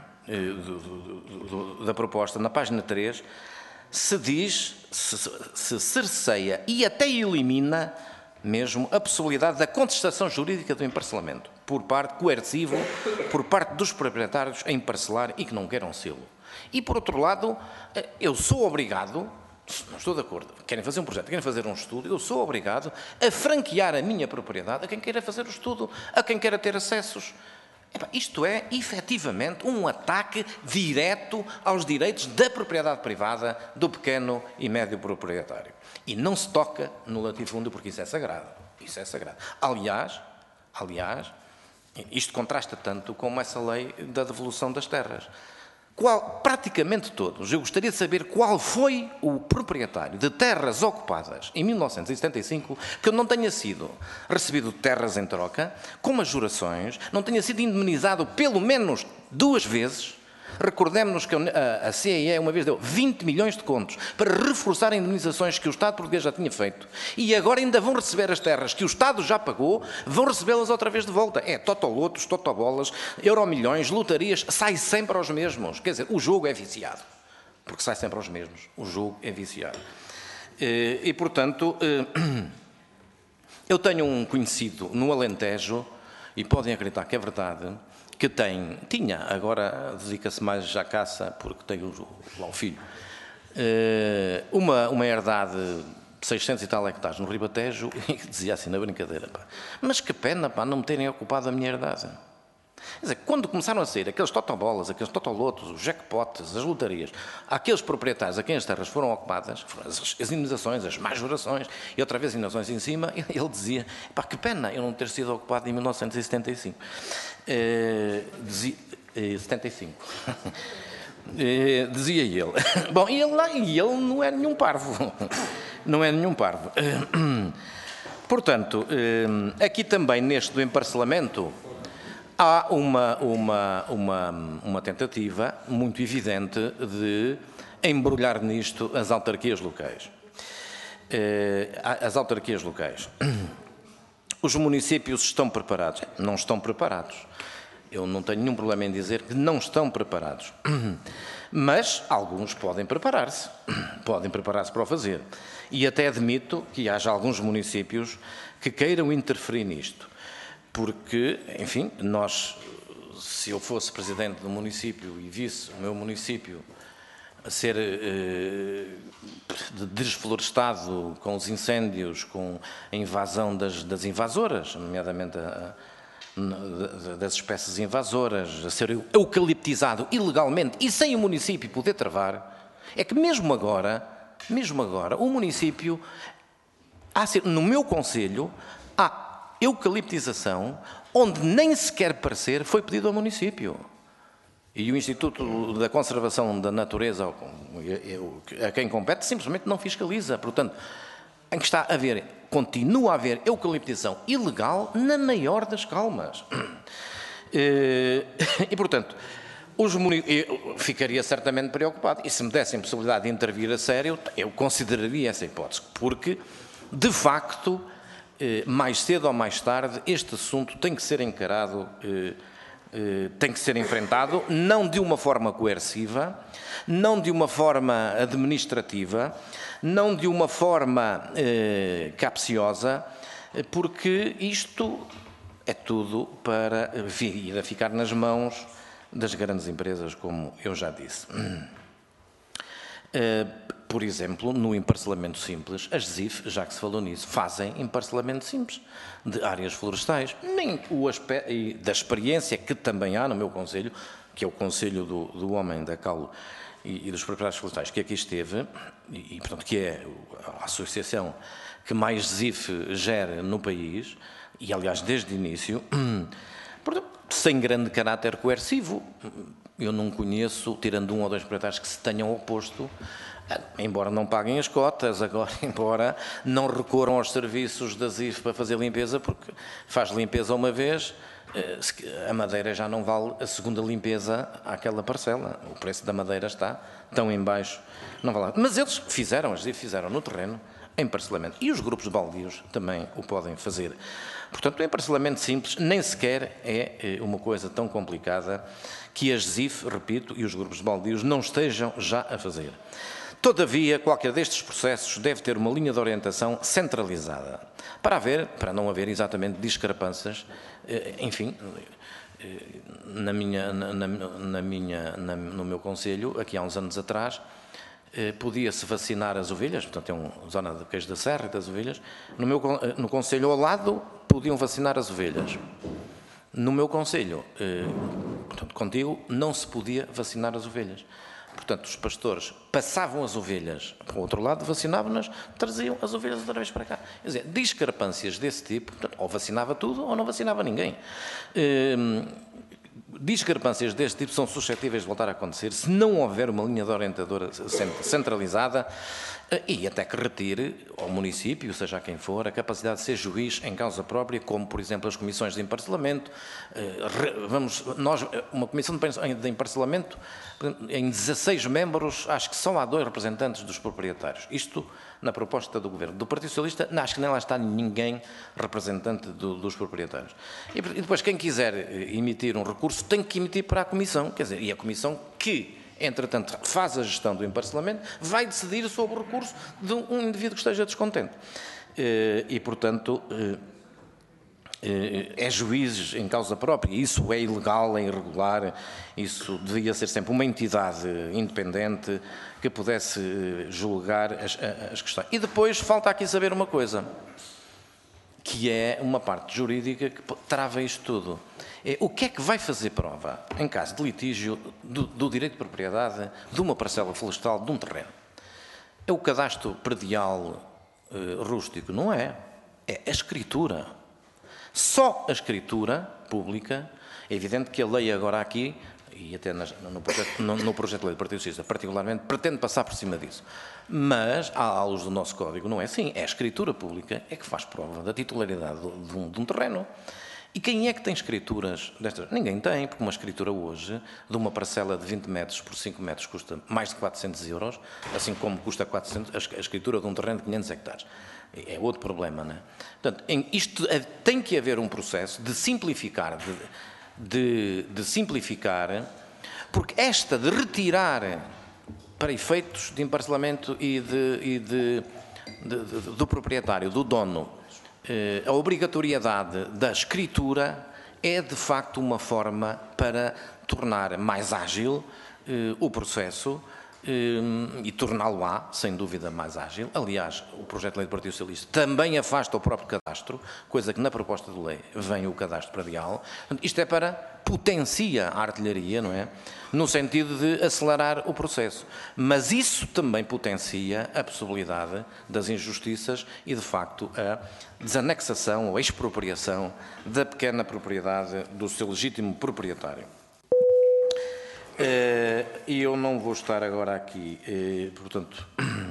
da proposta, na página 3, se diz, se cerceia e até elimina mesmo a possibilidade da contestação jurídica do emparcelamento, por parte coercivo, por parte dos proprietários a emparcelar e que não queiram selo. E, por outro lado, eu sou obrigado, não estou de acordo, querem fazer um projeto, querem fazer um estudo, eu sou obrigado a franquear a minha propriedade a quem queira fazer o estudo, a quem queira ter acessos. Isto é, efetivamente, um ataque direto aos direitos da propriedade privada do pequeno e médio proprietário. E não se toca no latifúndio porque isso é sagrado. Isso é sagrado. Aliás, isto contrasta tanto com essa lei da devolução das terras. Praticamente todos, eu gostaria de saber qual foi o proprietário de terras ocupadas em 1975 que não tenha sido recebido terras em troca, com majorações, não tenha sido indemnizado pelo menos 2 vezes. Recordemos-nos que a CEE uma vez deu 20 milhões de contos para reforçar indemnizações que o Estado português já tinha feito e agora ainda vão receber as terras que o Estado já pagou, vão recebê-las outra vez de volta. Totolotos, totobolas, euromilhões, lotarias, sai sempre aos mesmos. Quer dizer, o jogo é viciado, porque sai sempre aos mesmos. O jogo é viciado. E, portanto, eu tenho um conhecido no Alentejo, e podem acreditar que é verdade, que tinha, agora dedica-se mais à caça, porque tem lá o filho, uma herdade de 600 e tal hectares no Ribatejo, e dizia assim na brincadeira, mas que pena, não me terem ocupado a minha herdade. Quer dizer, quando começaram a sair aqueles totobolas, aqueles totolotos, os jackpots, as lotarias, aqueles proprietários a quem as terras foram ocupadas, as indenizações, as majorações, e outra vez indenizações em cima, ele dizia, que pena eu não ter sido ocupado em 1975. 75. Dizia ele. Bom, e ele não é nenhum parvo. Não é nenhum parvo. Portanto, aqui também neste do emparcelamento há uma tentativa muito evidente de embrulhar nisto as autarquias locais. As autarquias locais. Os municípios estão preparados? Não estão preparados. Eu não tenho nenhum problema em dizer que não estão preparados. Mas alguns podem preparar-se para o fazer. E até admito que haja alguns municípios que queiram interferir nisto. Porque, enfim, se eu fosse presidente do município e visse o meu município a ser desflorestado com os incêndios, com a invasão das invasoras, nomeadamente das espécies invasoras, a ser eucaliptizado ilegalmente e sem o município poder travar, é que mesmo agora, o município, no meu concelho, há eucaliptização onde nem sequer parecer foi pedido ao município. E o Instituto da Conservação da Natureza, a quem compete, simplesmente não fiscaliza. Portanto, em que continua a haver eucaliptização ilegal na maior das calmas. E, portanto, eu ficaria certamente preocupado. E se me dessem possibilidade de intervir a sério, eu consideraria essa hipótese. Porque, de facto, mais cedo ou mais tarde, este assunto tem que ser encarado tem que ser enfrentado, não de uma forma coerciva, não de uma forma administrativa, não de uma forma capciosa, porque isto é tudo para vir a ficar nas mãos das grandes empresas, como eu já disse. Por exemplo, no emparcelamento simples, as ZIF, já que se falou nisso, fazem emparcelamento simples de áreas florestais. Nem o aspecto da experiência que também há no meu concelho, que é o concelho do homem da Calo e dos proprietários florestais, que aqui esteve, e portanto que é a associação que mais ZIF gera no país, e aliás desde o início, portanto, sem grande caráter coercivo. Eu não conheço, tirando 1 ou 2 proprietários que se tenham oposto, embora não paguem as cotas, agora, embora não recorram aos serviços da ZIF para fazer limpeza, porque faz limpeza uma vez, a madeira já não vale a segunda limpeza àquela parcela. O preço da madeira está tão em baixo, não vale. Mas eles fizeram, as ZIF fizeram no terreno, em parcelamento. E os grupos baldios também o podem fazer. Portanto, o emparcelamento simples nem sequer é uma coisa tão complicada que as ZIF, repito, e os grupos baldios não estejam já a fazer. Todavia, qualquer destes processos deve ter uma linha de orientação centralizada, para não haver exatamente discrepâncias, enfim, no meu concelho, aqui há uns anos atrás, podia-se vacinar as ovelhas, portanto é uma zona de queijo da serra e das ovelhas, no concelho ao lado podiam vacinar as ovelhas. No meu concelho, portanto, contigo, não se podia vacinar as ovelhas. Portanto, os pastores passavam as ovelhas para o outro lado, vacinavam-nas, traziam as ovelhas outra vez para cá. Quer dizer, discrepâncias desse tipo, portanto, ou vacinava tudo ou não vacinava ninguém. Discrepâncias deste tipo são suscetíveis de voltar a acontecer se não houver uma linha de orientadora centralizada e até que retire ao município, seja a quem for, a capacidade de ser juiz em causa própria, como, por exemplo, as comissões de emparcelamento. Uma comissão de emparcelamento, em 16 membros, acho que só há 2 representantes dos proprietários. Isto na proposta do Governo. Do Partido Socialista, acho que nem lá está ninguém representante dos proprietários. E depois, quem quiser emitir um recurso, tem que emitir para a Comissão, quer dizer, e a Comissão que, entretanto, faz a gestão do emparcelamento, vai decidir sobre o recurso de um indivíduo que esteja descontente. E, portanto, é juízes em causa própria. Isso é ilegal, é irregular, isso devia ser sempre uma entidade independente que pudesse julgar as questões. E depois falta aqui saber uma coisa, que é uma parte jurídica que trava isto tudo. O que é que vai fazer prova em caso de litígio do direito de propriedade de uma parcela florestal de um terreno? É o cadastro predial rústico? Não é. É a escritura. Só a escritura pública. É evidente que a lei agora aqui, e até no projeto de lei do Partido Socialista particularmente, pretende passar por cima disso. Mas, à luz do nosso código, não é assim. É a escritura pública é que faz prova da titularidade de um terreno. E quem é que tem escrituras destas? Ninguém tem, porque uma escritura hoje, de uma parcela de 20 metros por 5 metros, custa mais de 400 euros, assim como custa 400 a escritura de um terreno de 500 hectares. É outro problema, não é? Portanto, isto tem que haver um processo de simplificar, de simplificar, porque esta de retirar para efeitos de emparcelamento do proprietário, do dono, a obrigatoriedade da escritura é de facto uma forma para tornar mais ágil o processo e torná-lo-á, sem dúvida, mais ágil. Aliás, o projeto de lei do Partido Socialista também afasta o próprio cadastro, coisa que na proposta de lei vem o cadastro predial. Isto é para potencia a artilharia, não é? No sentido de acelerar o processo. Mas isso também potencia a possibilidade das injustiças e, de facto, a desanexação ou a expropriação da pequena propriedade do seu legítimo proprietário. E eu não vou estar agora aqui, portanto,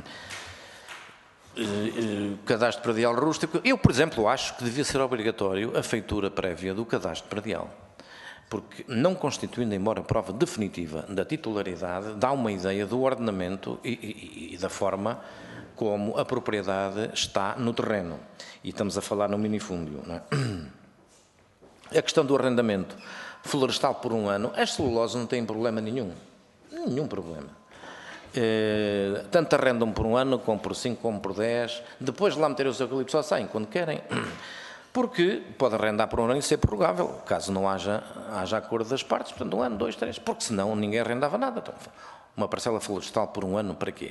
cadastro predial rústico. Eu, por exemplo, acho que devia ser obrigatório a feitura prévia do cadastro predial, porque não constituindo, embora prova definitiva da titularidade, dá uma ideia do ordenamento e da forma como a propriedade está no terreno. E estamos a falar no minifúndio, não é? a questão do arrendamento florestal por um ano, as celuloses não têm problema nenhum. Nenhum problema. Tanto arrendam por um ano, como por 5, como por 10. Depois de lá meter os eucaliptos, só saem quando querem. Porque pode arrendar por um ano e ser prorrogável, caso não haja acordo das partes, portanto, 1 ano, 2, 3, porque senão ninguém arrendava nada. Então, uma parcela florestal por um ano, para quê?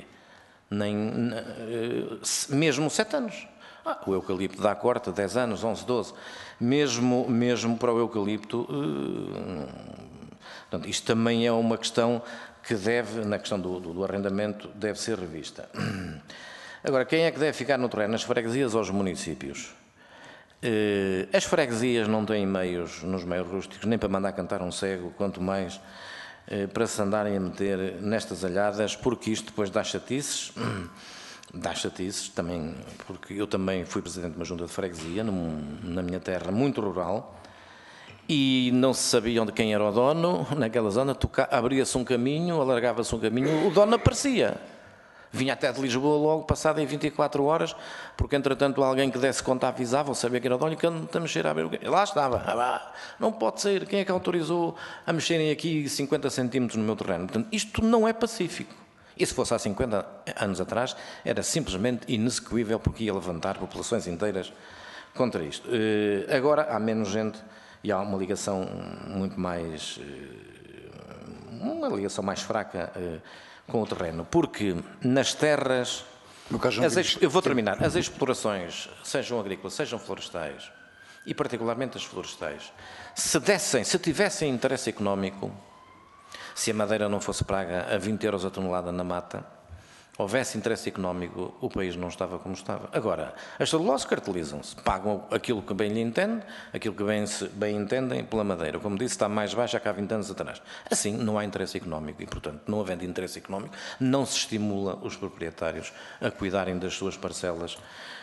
Mesmo 7 anos. O eucalipto dá corte 10 anos, 11, 12. Mesmo para o eucalipto, portanto, isto também é uma questão que deve, na questão do arrendamento, deve ser revista. Agora, quem é que deve ficar no terreno? As freguesias ou os municípios? As freguesias não têm meios, nos meios rústicos, nem para mandar cantar um cego, quanto mais para se andarem a meter nestas alhadas, porque isto depois dá chatices também, porque eu também fui presidente de uma junta de freguesia, na minha terra, muito rural, e não se sabia de quem era o dono, naquela zona, abria-se um caminho, alargava-se um caminho, o dono aparecia. Vinha até de Lisboa logo, passado em 24 horas, porque entretanto alguém que desse conta avisava, ou sabia que era o dono, e que anda a mexer a ver o que... Lá estava, não pode sair, quem é que autorizou a mexerem aqui 50 centímetros no meu terreno? Portanto, isto não é pacífico. E se fosse há 50 anos atrás, era simplesmente inexequível, porque ia levantar populações inteiras contra isto. Agora há menos gente e há uma ligação muito mais... uma ligação mais fraca com o terreno, porque nas terras... No caso, eu vou terminar. As explorações, sejam agrícolas, sejam florestais, e particularmente as florestais, se tivessem interesse económico, se a madeira não fosse praga a 20 euros a tonelada na mata, houvesse interesse económico, o país não estava como estava. Agora, as celuloses cartelizam-se, pagam aquilo que bem lhe entende, aquilo que bem entendem pela madeira. Como disse, está mais baixa que há 20 anos atrás. Assim, não há interesse económico e, portanto, não havendo interesse económico, não se estimula os proprietários a cuidarem das suas parcelas.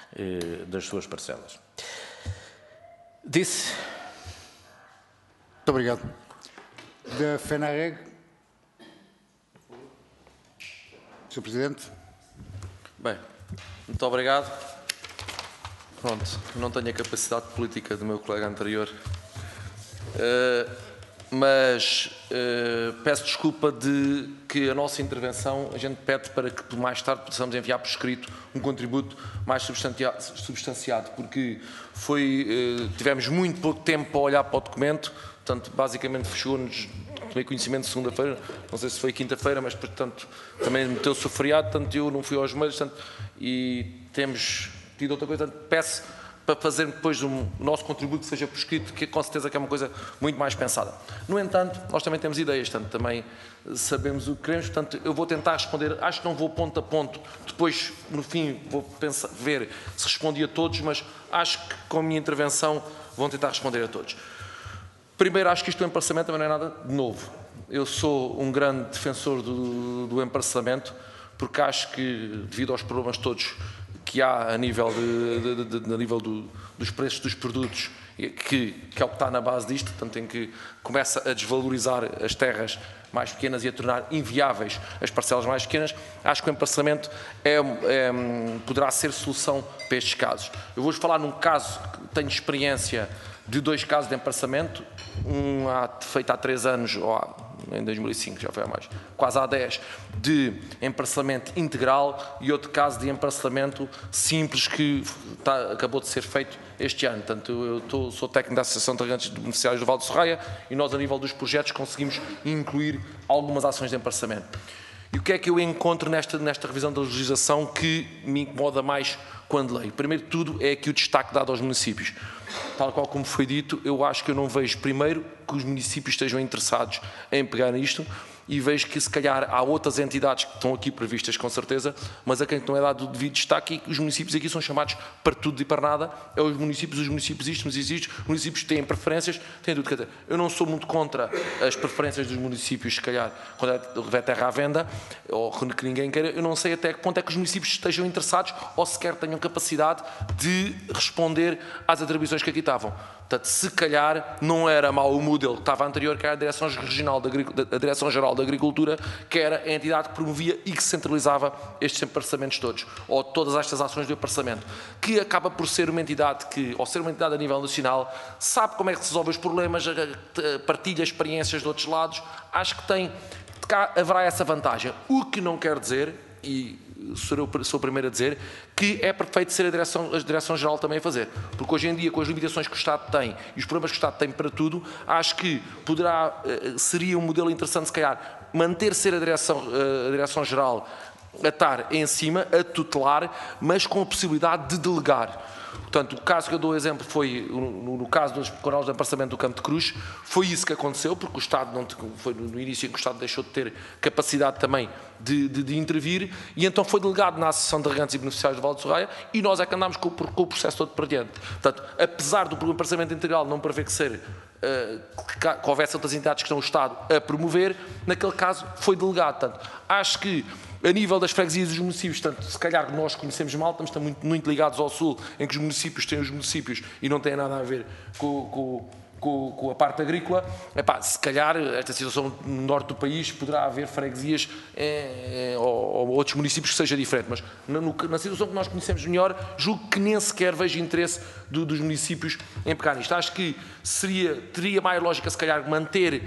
Disse. Muito obrigado. Da FENAREG. Sr. Presidente. Bem, muito obrigado. Pronto, não tenho a capacidade política do meu colega anterior, mas peço desculpa de que a nossa intervenção, a gente pede para que mais tarde possamos enviar por escrito um contributo mais substanciado, porque tivemos muito pouco tempo para olhar para o documento, portanto, basicamente fechou-nos. Tomei conhecimento segunda-feira, não sei se foi quinta-feira, mas, portanto, também meteu-se o feriado, portanto, eu não fui aos meios, portanto, e temos tido outra coisa, portanto, peço para fazer depois o nosso contributo que seja por escrito, que com certeza que é uma coisa muito mais pensada. No entanto, nós também temos ideias, portanto, também sabemos o que queremos, portanto, eu vou tentar responder, acho que não vou ponto a ponto, depois, no fim, vou pensar, ver se respondi a todos, mas acho que com a minha intervenção vão tentar responder a todos. Primeiro, acho que isto do emparcelamento também não é nada de novo. Eu sou um grande defensor do emparcelamento, porque acho que, devido aos problemas todos que há a nível, dos preços dos produtos, que é o que está na base disto, portanto, em que começa a desvalorizar as terras mais pequenas e a tornar inviáveis as parcelas mais pequenas, acho que o emparcelamento poderá ser solução para estes casos. Eu vou-vos falar num caso que tenho experiência de 2 casos de emparcelamento, um feito há 3 anos, ou em 2005, já foi há mais, quase há 10, de emparcelamento integral e outro caso de emparcelamento simples que acabou de ser feito este ano. Portanto, eu sou técnico da Associação de Terrenos de Beneficiários do Vale de Sorraia e nós, a nível dos projetos, conseguimos incluir algumas ações de emparcelamento. E o que é que eu encontro nesta revisão da legislação que me incomoda mais quando leio? Primeiro de tudo é aqui o destaque dado aos municípios. Tal qual como foi dito, eu acho que eu não vejo primeiro que os municípios estejam interessados em pegar nisto e vejo que se calhar há outras entidades que estão aqui previstas com certeza, mas a quem não é dado o devido destaque e os municípios aqui são chamados para tudo e para nada, é os municípios isto, mas existe, os municípios têm preferências, têm tudo. Quer dizer, eu não sou muito contra as preferências dos municípios, se calhar, quando houver terra à venda, ou que ninguém queira, eu não sei até que ponto é que os municípios estejam interessados ou sequer tenham capacidade de responder às atribuições que aqui estavam. Portanto, se calhar não era mau o modelo que estava anterior, que era a Direção-Geral da Agricultura, que era a entidade que promovia e que centralizava estes emparçamentos todos, ou todas estas ações do emparçamento, que acaba por ser uma entidade que, ao ser uma entidade a nível nacional, sabe como é que se resolve os problemas, partilha experiências de outros lados. Acho que haverá essa vantagem. O que não quer dizer, e sou o primeiro a dizer, que é perfeito ser a Direção-Geral também a fazer. Porque hoje em dia, com as limitações que o Estado tem e os problemas que o Estado tem para tudo, acho que seria um modelo interessante, se calhar, manter ser a Direção-Geral a estar em cima, a tutelar, mas com a possibilidade de delegar. Portanto, o caso que eu dou exemplo foi, no caso dos corais do emparçamento do Campo de Cruz, foi isso que aconteceu, porque o Estado, foi no início em que o Estado deixou de ter capacidade também de intervir, e então foi delegado na Associação de Regantes e Beneficiários do Vale do Sorraia, e nós é que andámos com o processo todo para diante. Portanto, apesar do emparçamento integral não prever que houvesse outras entidades que estão o Estado a promover, naquele caso foi delegado. Portanto, acho que a nível das freguesias dos municípios, tanto, se calhar nós conhecemos mal, estamos muito ligados ao Sul, em que os municípios têm os municípios e não têm nada a ver com a parte agrícola. Se calhar esta situação no norte do país poderá haver freguesias ou outros municípios que seja diferente, mas na situação que nós conhecemos melhor, julgo que nem sequer vejo interesse dos municípios em pegar nisto. Acho que teria mais lógica, se calhar, manter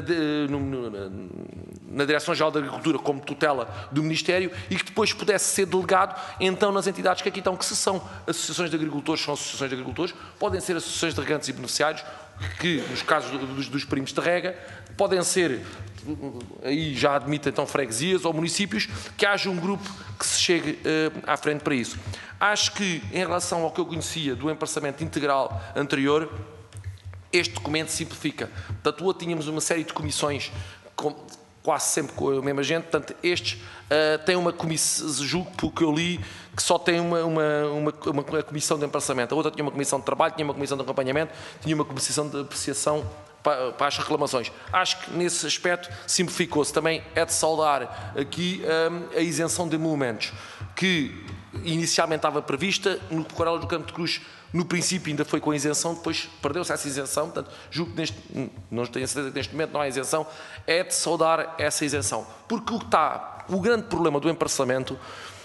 na Direção-Geral da Agricultura como tutela do Ministério e que depois pudesse ser delegado então nas entidades que aqui estão, que se são associações de agricultores, são associações de agricultores, podem ser associações de regantes e beneficiários, que nos casos dos primos de rega, podem ser, aí já admite então freguesias ou municípios, que haja um grupo que se chegue à frente para isso. Acho que, em relação ao que eu conhecia do emparçamento integral anterior, este documento simplifica. Portanto, tínhamos uma série de comissões, quase sempre com a mesma gente. Portanto, estes têm uma comissão, julgo que eu li, que só tem uma comissão de emparçamento. A outra tinha uma comissão de trabalho, tinha uma comissão de acompanhamento, tinha uma comissão de apreciação para as reclamações. Acho que nesse aspecto simplificou-se. Também é de saudar aqui a isenção de emolumentos, que inicialmente estava prevista no Coral do Campo de Cruz. No princípio ainda foi com a isenção, depois perdeu-se essa isenção, portanto, julgo que não tenho certeza que neste momento não há isenção, é de saudar essa isenção. Porque o grande problema do emparçamento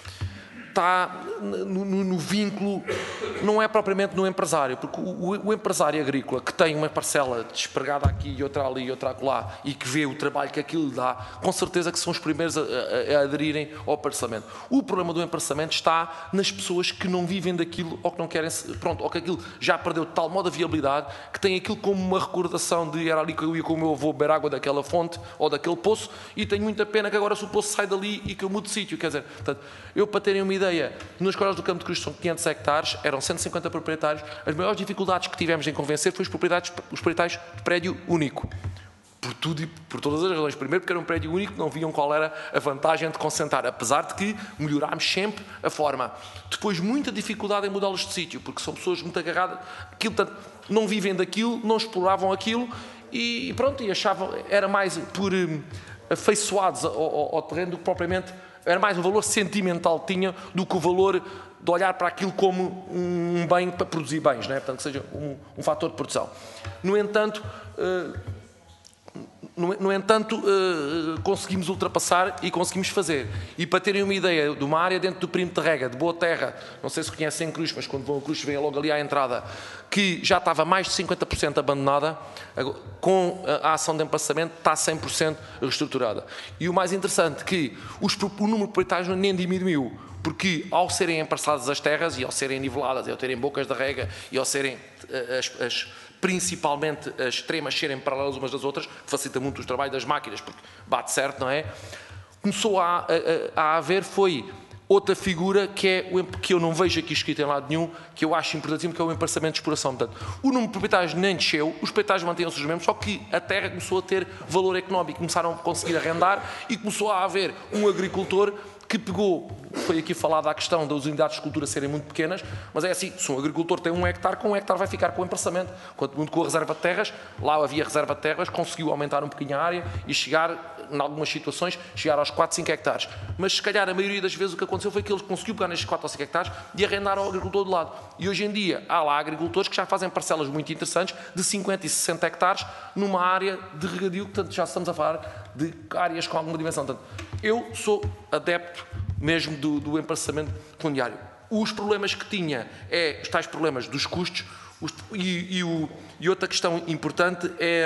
está no vínculo, não é propriamente no empresário, porque o empresário agrícola que tem uma parcela despregada aqui e outra ali e outra acolá e que vê o trabalho que aquilo dá, com certeza que são os primeiros a aderirem ao emparçamento. O problema do emparçamento está nas pessoas que não vivem daquilo ou que não querem, ou que aquilo já perdeu de tal modo a viabilidade que tem aquilo como uma recordação de era ali que eu ia com o meu avô beber água daquela fonte ou daquele poço e tenho muita pena que agora se o poço sai dali e que eu mudo de sítio. Quer dizer, portanto, eu para terem uma ideia, nos corais do Campo de Cruz são 500 hectares, eram 150 proprietários. As maiores dificuldades que tivemos em convencer foi os proprietários de prédio único. Por tudo e por todas as razões. Primeiro, porque era um prédio único, não viam qual era a vantagem de concentrar, apesar de que melhorámos sempre a forma. Depois, muita dificuldade em mudá-los de sítio, porque são pessoas muito agarradas, portanto, não vivem daquilo, não exploravam aquilo e pronto, e achavam, era mais por afeiçoados ao terreno do que propriamente. Era mais um valor sentimental que tinha do que o valor de olhar para aquilo como um bem para produzir bens, não é? Portanto, que seja um fator de produção. No entanto, conseguimos ultrapassar e conseguimos fazer. E para terem uma ideia de uma área dentro do perímetro de rega, de Boa Terra, não sei se conhecem Cruz, mas quando vão a Cruz vêm logo ali à entrada, que já estava mais de 50% abandonada, com a ação de emparçamento está 100% reestruturada. E o mais interessante que o número de proprietários nem diminuiu, porque ao serem emparçadas as terras e ao serem niveladas, e ao terem bocas de rega e ao serem principalmente as extremas serem paralelas umas das outras, facilita muito o trabalho das máquinas, porque bate certo, não é? Começou a haver, foi outra figura que eu não vejo aqui escrito em lado nenhum, que eu acho importantíssimo, que é o emparçamento de exploração. Portanto, o número de proprietários nem desceu, os proprietários mantinham-se os mesmos, só que a terra começou a ter valor económico, começaram a conseguir arrendar e começou a haver um agricultor que pegou, foi aqui falada a questão das unidades de cultura serem muito pequenas, mas é assim, se um agricultor tem 1 hectare, com 1 hectare vai ficar com o emparçamento, quanto muito com a reserva de terras, lá havia reserva de terras, conseguiu aumentar um bocadinho a área e chegar, em algumas situações, chegar aos 4, 5 hectares. Mas se calhar a maioria das vezes o que aconteceu foi que ele conseguiu pegar nestes 4 ou 5 hectares e arrendar ao agricultor do lado. E hoje em dia há lá agricultores que já fazem parcelas muito interessantes de 50 e 60 hectares numa área de regadio, portanto já estamos a falar de áreas com alguma dimensão. Portanto, eu sou adepto mesmo do emparçamento fundiário. Os problemas que tinha os tais problemas dos custos e outra questão importante é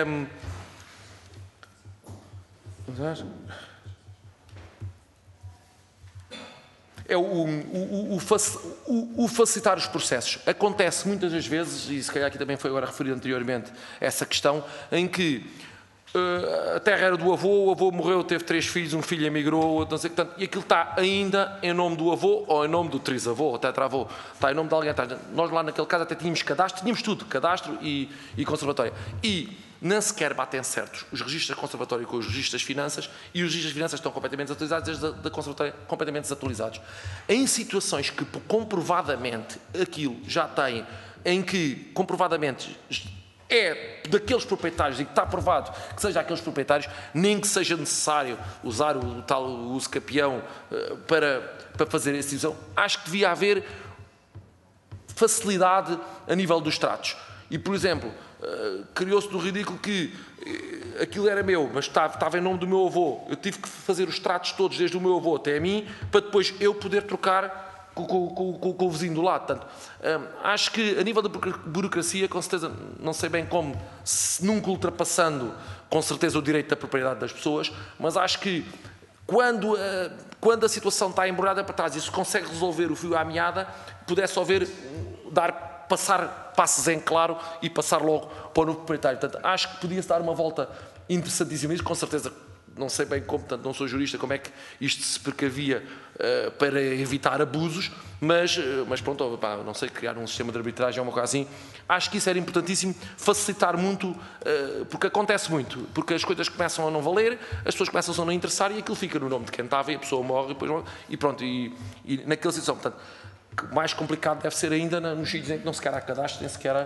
o facilitar os processos. Acontece muitas das vezes, e se calhar aqui também foi agora referido anteriormente, essa questão em que a terra era do avô, o avô morreu, teve 3 filhos, um filho emigrou, não sei, portanto, e aquilo está ainda em nome do avô, ou em nome do trisavô, ou tetravô, está em nome de alguém. Nós lá naquele caso até tínhamos cadastro, tínhamos tudo, cadastro e conservatório. E nem sequer batem certos os registros da conservatória com os registros das finanças, e os registros das finanças estão completamente desatualizados, desde da conservatória completamente desatualizados. Em situações que comprovadamente aquilo já tem, em que comprovadamente é daqueles proprietários e que está provado que seja aqueles proprietários, nem que seja necessário usar o tal uso capião para fazer essa decisão, acho que devia haver facilidade a nível dos tratos. E, por exemplo, criou-se do ridículo que aquilo era meu, mas estava em nome do meu avô. Eu tive que fazer os tratos todos, desde o meu avô até a mim, para depois eu poder trocar com o vizinho do lado. Portanto, acho que a nível da burocracia, com certeza, não sei bem como, nunca ultrapassando com certeza o direito da propriedade das pessoas, mas acho que quando a situação está embrulhada para trás e se consegue resolver o fio à meada, pudesse passar passos em claro e passar logo para o novo proprietário. Portanto, acho que podia-se dar uma volta interessantíssima. Isso, com certeza, não sei bem como, portanto, não sou jurista, como é que isto se precavia para evitar abusos, mas pronto, não sei, criar um sistema de arbitragem ou uma coisa assim. Acho que isso era importantíssimo, facilitar muito, porque acontece muito, porque as coisas começam a não valer, as pessoas começam a não interessar e aquilo fica no nome de quem estava e a pessoa morre e pronto, e naquela situação, portanto, o mais complicado deve ser ainda nos sítios em que não sequer há cadastro, nem sequer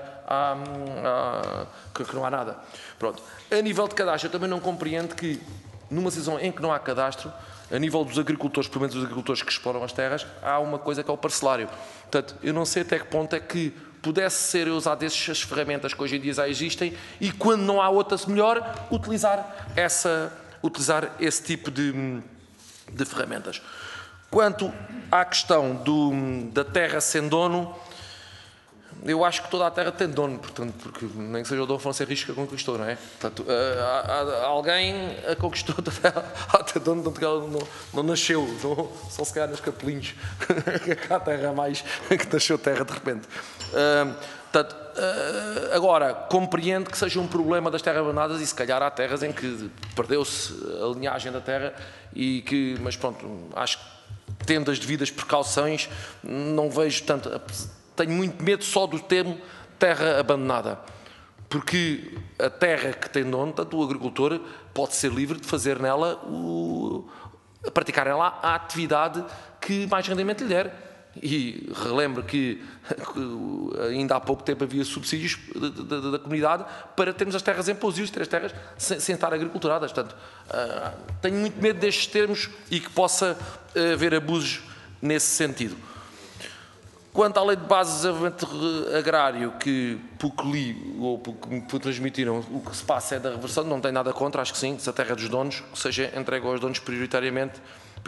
que não há nada. Pronto. A nível de cadastro, eu também não compreendo que, numa situação em que não há cadastro, a nível dos agricultores, pelo menos os agricultores que exploram as terras, há uma coisa que é o parcelário. Portanto, eu não sei até que ponto é que pudesse ser usado essas ferramentas que hoje em dia já existem e, quando não há outras melhor, utilizar esse tipo de ferramentas. Quanto à questão da terra sem dono, eu acho que toda a terra tem dono, portanto, porque nem que seja o Dom Afonso Henriques que a conquistou, não é? Portanto, alguém a conquistou a terra, até dono, portanto, ela não nasceu, só se calhar nos capelinhos, que há terra mais que nasceu terra de repente. Portanto, agora, compreendo que seja um problema das terras abandonadas e se calhar há terras em que perdeu-se a linhagem da terra mas pronto, acho que tendo as devidas precauções, não vejo tanto. Tenho muito medo só do termo terra abandonada, porque a terra que tem dono, tanto o agricultor pode ser livre de fazer nela, praticar nela a atividade que mais rendimento lhe der. E relembro que ainda há pouco tempo havia subsídios da comunidade para termos as terras em pouso e ter as terras sem estar agriculturadas. Portanto, tenho muito medo destes termos e que possa haver abusos nesse sentido. Quanto à lei de base de desenvolvimento agrário, que pouco li ou pouco me transmitiram, o que se passa é da reversão, não tenho nada contra, acho que sim, se a terra é dos donos, que seja entregue aos donos prioritariamente.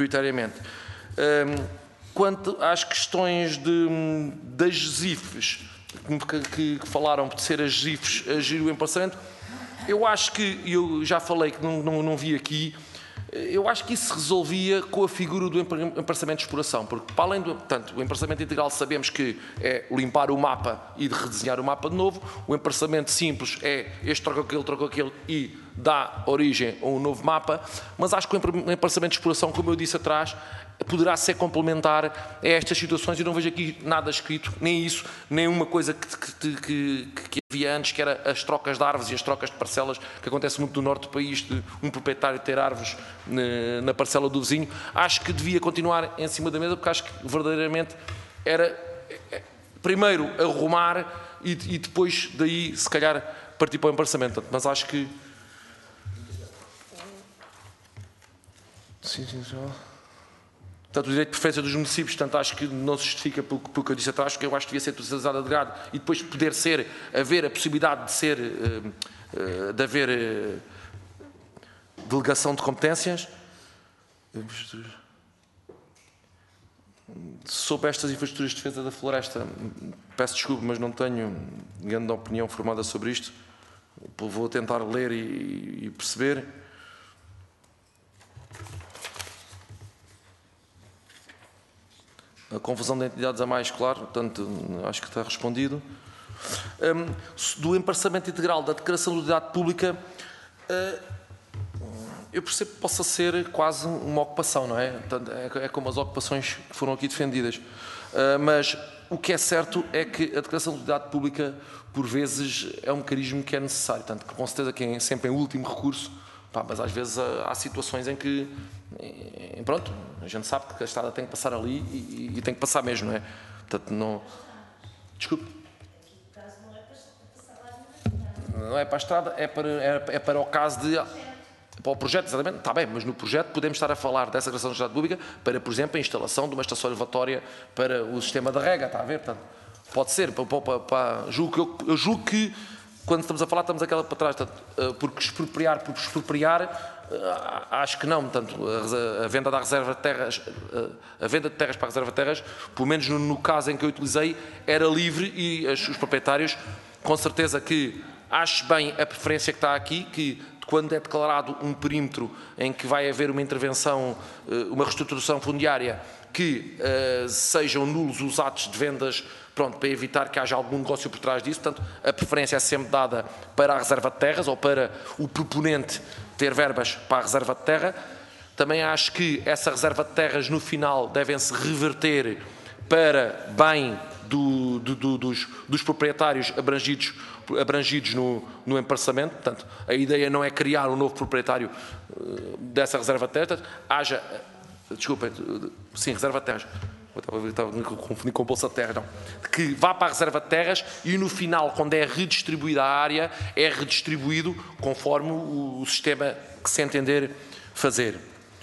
Quanto às questões das GIFs, que falaram de ser as GIFs a gerir o emparçamento, eu acho que, eu já falei que não vi aqui, eu acho que isso se resolvia com a figura do emparçamento de exploração, porque para além portanto, o emparçamento integral sabemos que é limpar o mapa e redesenhar o mapa de novo, o emparçamento simples é este troca aquele e dá origem a um novo mapa, mas acho que o emparçamento de exploração, como eu disse atrás, poderá ser complementar a estas situações. Eu não vejo aqui nada escrito, nem isso, nem uma coisa que havia antes, que era as trocas de árvores e as trocas de parcelas, que acontece muito no norte do país, de um proprietário ter árvores na parcela do vizinho. Acho que devia continuar em cima da mesa, porque acho que verdadeiramente era primeiro arrumar e depois daí, se calhar, partir para o emparçamento. Mas acho que... Sim, já... Portanto, o direito de preferência dos municípios, portanto, acho que não se justifica pelo que eu disse atrás, porque eu acho que devia ser totalidade de grado e depois poder haver a possibilidade de haver delegação de competências. Sobre estas infraestruturas de defesa da floresta, peço desculpa, mas não tenho grande opinião formada sobre isto. Vou tentar ler e perceber. A confusão de entidades é mais claro, portanto, acho que está respondido. Do emparçamento integral da declaração de utilidade pública, eu percebo que possa ser quase uma ocupação, não é? Portanto, é como as ocupações que foram aqui defendidas. Mas o que é certo é que a declaração de utilidade pública, por vezes, é um mecanismo que é necessário. Portanto, com certeza que é sempre em último recurso, mas às vezes há situações em que, pronto, a gente sabe que a estrada tem que passar ali e tem que passar mesmo, não é? Portanto, não... Desculpe. Não é para a estrada, é para o caso de... Para o projeto, exatamente, está bem, mas no projeto podemos estar a falar dessa declaração de utilidade pública para, por exemplo, a instalação de uma estação elevatória para o sistema de rega, está a ver? Portanto, pode ser, eu julgo que quando estamos a falar, estamos aquela para trás, portanto, porque expropriar por expropriar, acho que não. Portanto, a venda da reserva de terras, a venda de terras para a reserva de terras, pelo menos no caso em que eu utilizei, era livre e os proprietários, com certeza que acho bem a preferência que está aqui, que quando é declarado um perímetro em que vai haver uma intervenção, uma reestruturação fundiária, que sejam nulos os atos de vendas, pronto, para evitar que haja algum negócio por trás disso. Portanto, a preferência é sempre dada para a reserva de terras ou para o proponente ter verbas para a reserva de terra. Também acho que essa reserva de terras, no final, devem-se reverter para bem dos proprietários abrangidos no emparçamento. Portanto, a ideia não é criar um novo proprietário dessa reserva de terras. Haja, desculpem, sim, reserva de terras. Estava a confundir com bolsa de terras, não. Que vá para a reserva de terras e no final, quando é redistribuída a área, é redistribuído conforme o sistema que se entender fazer.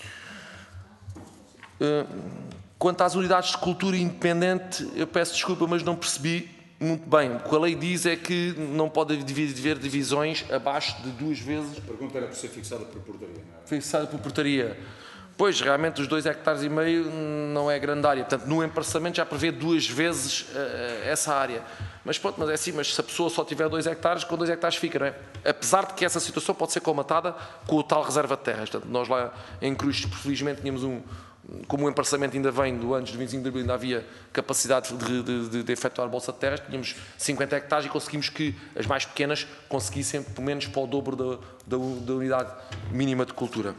Quanto às unidades de cultura independente, eu peço desculpa, mas não percebi muito bem. O que a lei diz é que não pode haver divisões abaixo de 2 vezes... A pergunta era por ser fixada por portaria, não é? Fixada por portaria. Pois, realmente, os 2,5 hectares não é grande área. Portanto, no emparçamento já prevê 2 vezes essa área. Mas pronto, mas é assim, mas se a pessoa só tiver 2 hectares, com 2 hectares fica, não é? Apesar de que essa situação pode ser colmatada com o tal reserva de terras. Portanto, nós lá em Cruz, felizmente, tínhamos como o emparçamento ainda vem do antes do 25 de abril, ainda havia capacidade de efetuar a bolsa de terras, tínhamos 50 hectares e conseguimos que as mais pequenas conseguissem pelo menos para o dobro da unidade mínima de cultura.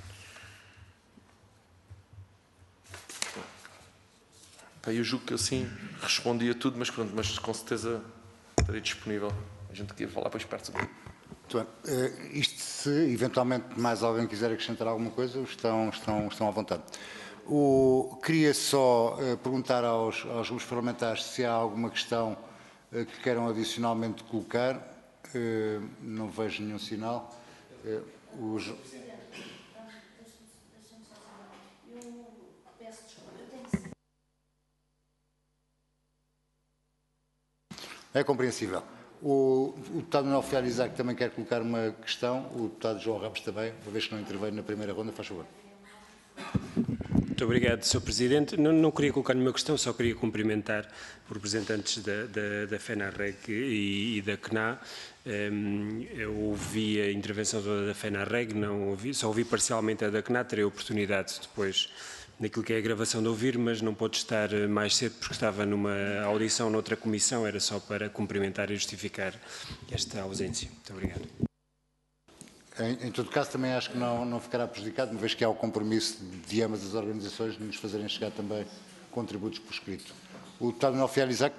Eu julgo que assim respondi a tudo, mas pronto, mas com certeza estarei disponível. A gente queria falar depois perto. Muito bem. Isto, se eventualmente mais alguém quiser acrescentar alguma coisa, estão à vontade. Queria só perguntar aos grupos parlamentares se há alguma questão que queiram adicionalmente colocar. Não vejo nenhum sinal. É compreensível. O deputado Manuel Ferreira Isaac também quer colocar uma questão. O deputado João Ramos também, uma vez que não interveio na primeira ronda, faz favor. Muito obrigado, Sr. Presidente. Não queria colocar nenhuma questão, só queria cumprimentar os representantes da FENARREG e da CNA. Eu ouvi a intervenção toda da FENARREG, só ouvi parcialmente a da CNA, terei a oportunidade depois naquilo que é a gravação de ouvir, mas não pôde estar mais cedo porque estava numa audição noutra comissão, era só para cumprimentar e justificar esta ausência. Muito obrigado. Em todo caso, também acho que não ficará prejudicado, uma vez que há o compromisso de ambas as organizações de nos fazerem chegar também contributos por escrito. O deputado Manuel Fialho Isaac.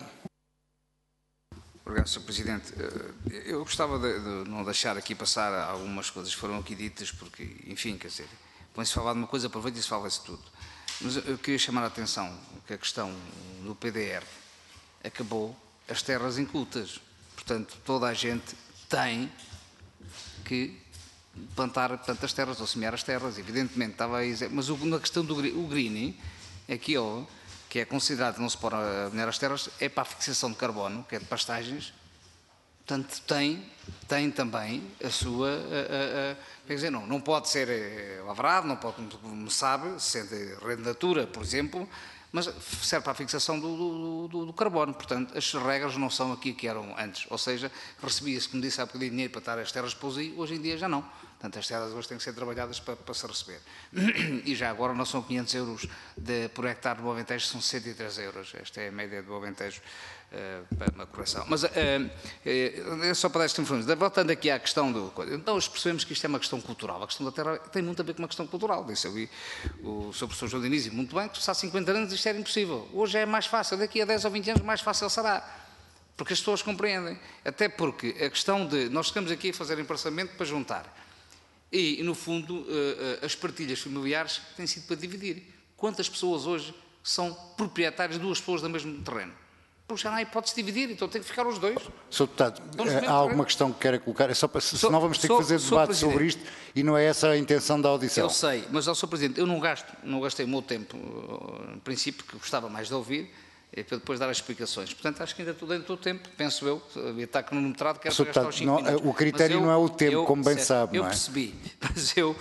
Obrigado, Sr. Presidente. Eu gostava de não deixar aqui passar algumas coisas que foram aqui ditas, porque, enfim, quer dizer, quando se falar de uma coisa, aproveita e se fala-se tudo. Mas eu queria chamar a atenção que a questão do PDR acabou as terras incultas. Portanto, toda a gente tem que plantar as terras ou semear as terras, evidentemente. Estava a dizer, mas na questão do greening, aquilo que é considerado que não se pode minerar as terras é para a fixação de carbono, que é de pastagens. Portanto, tem também a sua... quer dizer, não pode ser lavrado, não pode, como sabe, sendo rede natura, por exemplo, mas serve para a fixação do carbono. Portanto, as regras não são aqui que eram antes. Ou seja, recebia-se, como disse há bocadinho, dinheiro para estar as terras para uso, hoje em dia já não. Portanto, as terras hoje têm que ser trabalhadas para se receber. E já agora não são 500 euros por hectare do Alentejo, são 103 euros. Esta é a média do Alentejo, para uma correção. Mas é só para dar esta informação. Voltando aqui à questão do... Então, nós percebemos que isto é uma questão cultural. A questão da terra tem muito a ver com uma questão cultural. Disse ali o Sr. Professor João Diniz, muito bem, que se há 50 anos isto era impossível. Hoje é mais fácil. Daqui a 10 ou 20 anos mais fácil será. Porque as pessoas compreendem. Até porque a questão de... Nós estamos aqui a fazer emparçamento para juntar. E, no fundo, as partilhas familiares têm sido para dividir. Quantas pessoas hoje são proprietárias de 2 pessoas do mesmo terreno? Porque já não há hipótese de dividir, então tem que ficar os 2. Sr. Deputado, há alguma questão que queira colocar? É só para, senão vamos ter que fazer debate sobre isto e não é essa a intenção da audição. Eu sei, mas, Sr. Presidente, eu não gastei o meu tempo, no princípio, que gostava mais de ouvir, para depois dar as explicações. Portanto, acho que ainda estou dentro do tempo, penso eu, está cronometrado, quero gastar os 5 minutos. O critério não é o tempo, como bem sabe, não é? Eu percebi, mas eu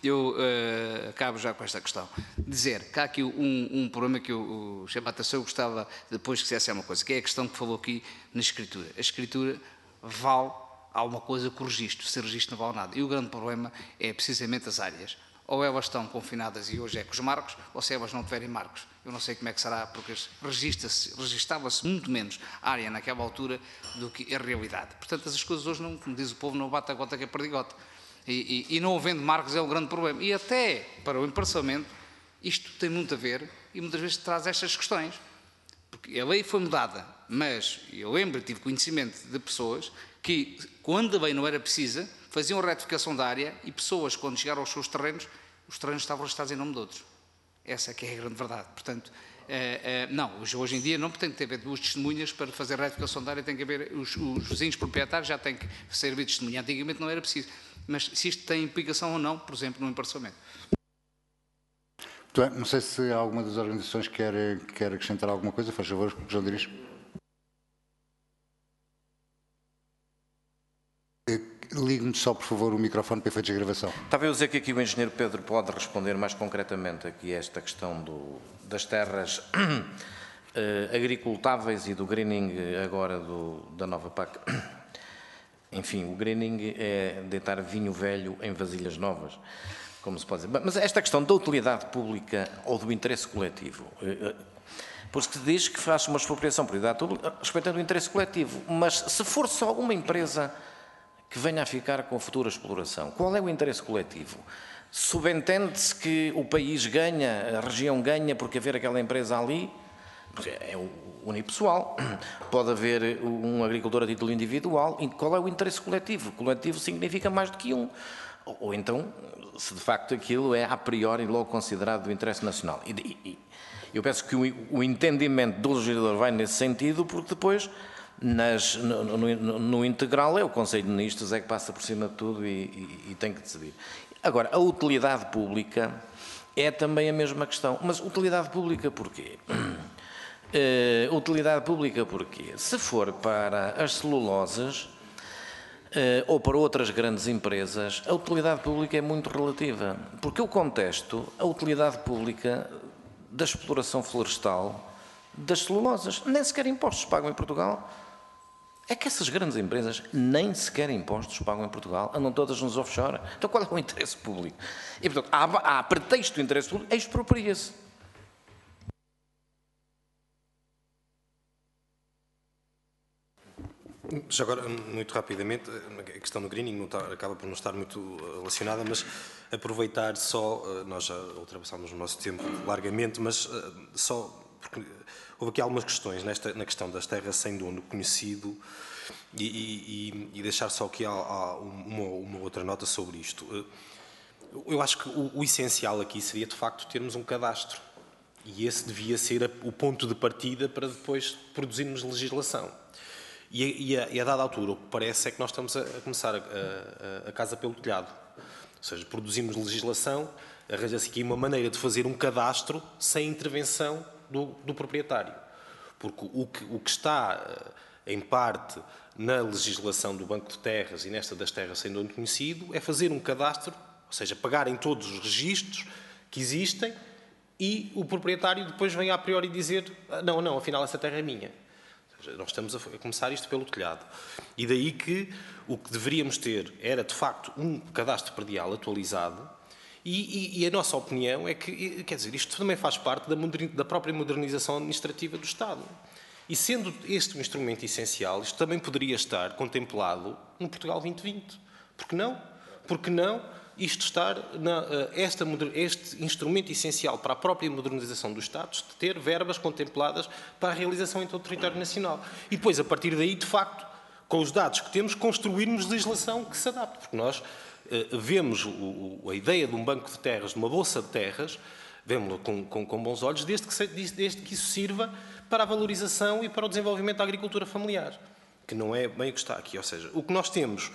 acabo já com esta questão. Dizer que há aqui um problema que eu chamo a atenção, eu gostava depois que dissesse uma coisa, que é a questão que falou aqui na escritura. A escritura vale alguma coisa que o registro, se o registro não vale nada. E o grande problema é precisamente as áreas. Ou elas estão confinadas e hoje é com os marcos, ou se elas não tiverem marcos. Eu não sei como é que será, porque registava-se muito menos área naquela altura do que a realidade. Portanto, as coisas hoje, não, como diz o povo, não bate a gota que é perdigota. E não havendo marcos é o grande problema. E até para o emparçamento, isto tem muito a ver e muitas vezes traz estas questões. Porque a lei foi mudada, mas eu lembro, tive conhecimento de pessoas que, quando a lei não era precisa, faziam retificação da área e pessoas, quando chegaram aos seus terrenos, os terrenos estavam registrados em nome de outros. Essa é que é a grande verdade. Portanto, não, hoje em dia não tem que haver 2 testemunhas para fazer retificação da área, tem que haver, os vizinhos proprietários já têm que servir de testemunha. Antigamente não era preciso. Mas se isto tem implicação ou não, por exemplo, no emparçamento. Não sei se alguma das organizações quer acrescentar alguma coisa. Faz favor, João Diniz. Ligue-me só, por favor, o microfone para efeitos de gravação. Estava a dizer que aqui o engenheiro Pedro pode responder mais concretamente aqui a esta questão das terras agricultáveis e do greening agora da nova PAC. Enfim, o greening é deitar vinho velho em vasilhas novas, como se pode dizer. Mas esta questão da utilidade pública ou do interesse coletivo, pois que diz que faz uma expropriação por utilidade pública respeitando o interesse coletivo, mas se for só uma empresa que venha a ficar com a futura exploração, qual é o interesse coletivo? Subentende-se que o país ganha, a região ganha porque haver aquela empresa ali, é unipessoal, pode haver um agricultor a título individual, e qual é o interesse coletivo? Coletivo significa mais do que um. Ou então, se de facto aquilo é a priori logo considerado do interesse nacional. E eu penso que o entendimento do legislador vai nesse sentido, porque depois, no integral, é o Conselho de Ministros é que passa por cima de tudo e tem que decidir. Agora, a utilidade pública é também a mesma questão. Mas utilidade pública porquê? Utilidade pública porquê? Se for para as celulosas ou para outras grandes empresas, a utilidade pública é muito relativa. Porque eu contesto a utilidade pública da exploração florestal das celulosas. Nem sequer impostos pagam em Portugal. É que essas grandes empresas nem sequer impostos pagam em Portugal, andam todas nos offshore. Então qual é o interesse público? E, portanto, há pretexto do interesse público, expropria-se. Já agora, muito rapidamente, a questão do greening acaba por não estar muito relacionada, mas aproveitar só, nós já ultrapassámos o nosso tempo largamente, mas só porque houve aqui algumas questões na questão das terras sem dono conhecido e deixar só aqui uma outra nota sobre isto. Eu acho que o essencial aqui seria, de facto, termos um cadastro. E esse devia ser o ponto de partida para depois produzirmos legislação. E a dada altura, o que parece é que nós estamos a começar a casa pelo telhado. Ou seja, produzimos legislação, arranja-se aqui uma maneira de fazer um cadastro sem intervenção do proprietário. Porque o que está, em parte, na legislação do Banco de Terras e nesta das terras sem dono conhecido, é fazer um cadastro, ou seja, pegarem todos os registros que existem e o proprietário depois vem a priori dizer não, afinal essa terra é minha. Ou seja, nós estamos a começar isto pelo telhado. E daí que o que deveríamos ter era, de facto, um cadastro predial atualizado e a nossa opinião é que, quer dizer, isto também faz parte da própria modernização administrativa do Estado. E sendo este um instrumento essencial, isto também poderia estar contemplado no Portugal 2020. Por que não? Porque não isto estar, este instrumento essencial para a própria modernização do Estado, de ter verbas contempladas para a realização em todo o território nacional. E depois, a partir daí, de facto, com os dados que temos, construirmos legislação que se adapte. Porque nós vemos a ideia de um banco de terras, de uma bolsa de terras, vemos-la com bons olhos, desde que isso sirva para a valorização e para o desenvolvimento da agricultura familiar, que não é bem o que está aqui. Ou seja, o que nós temos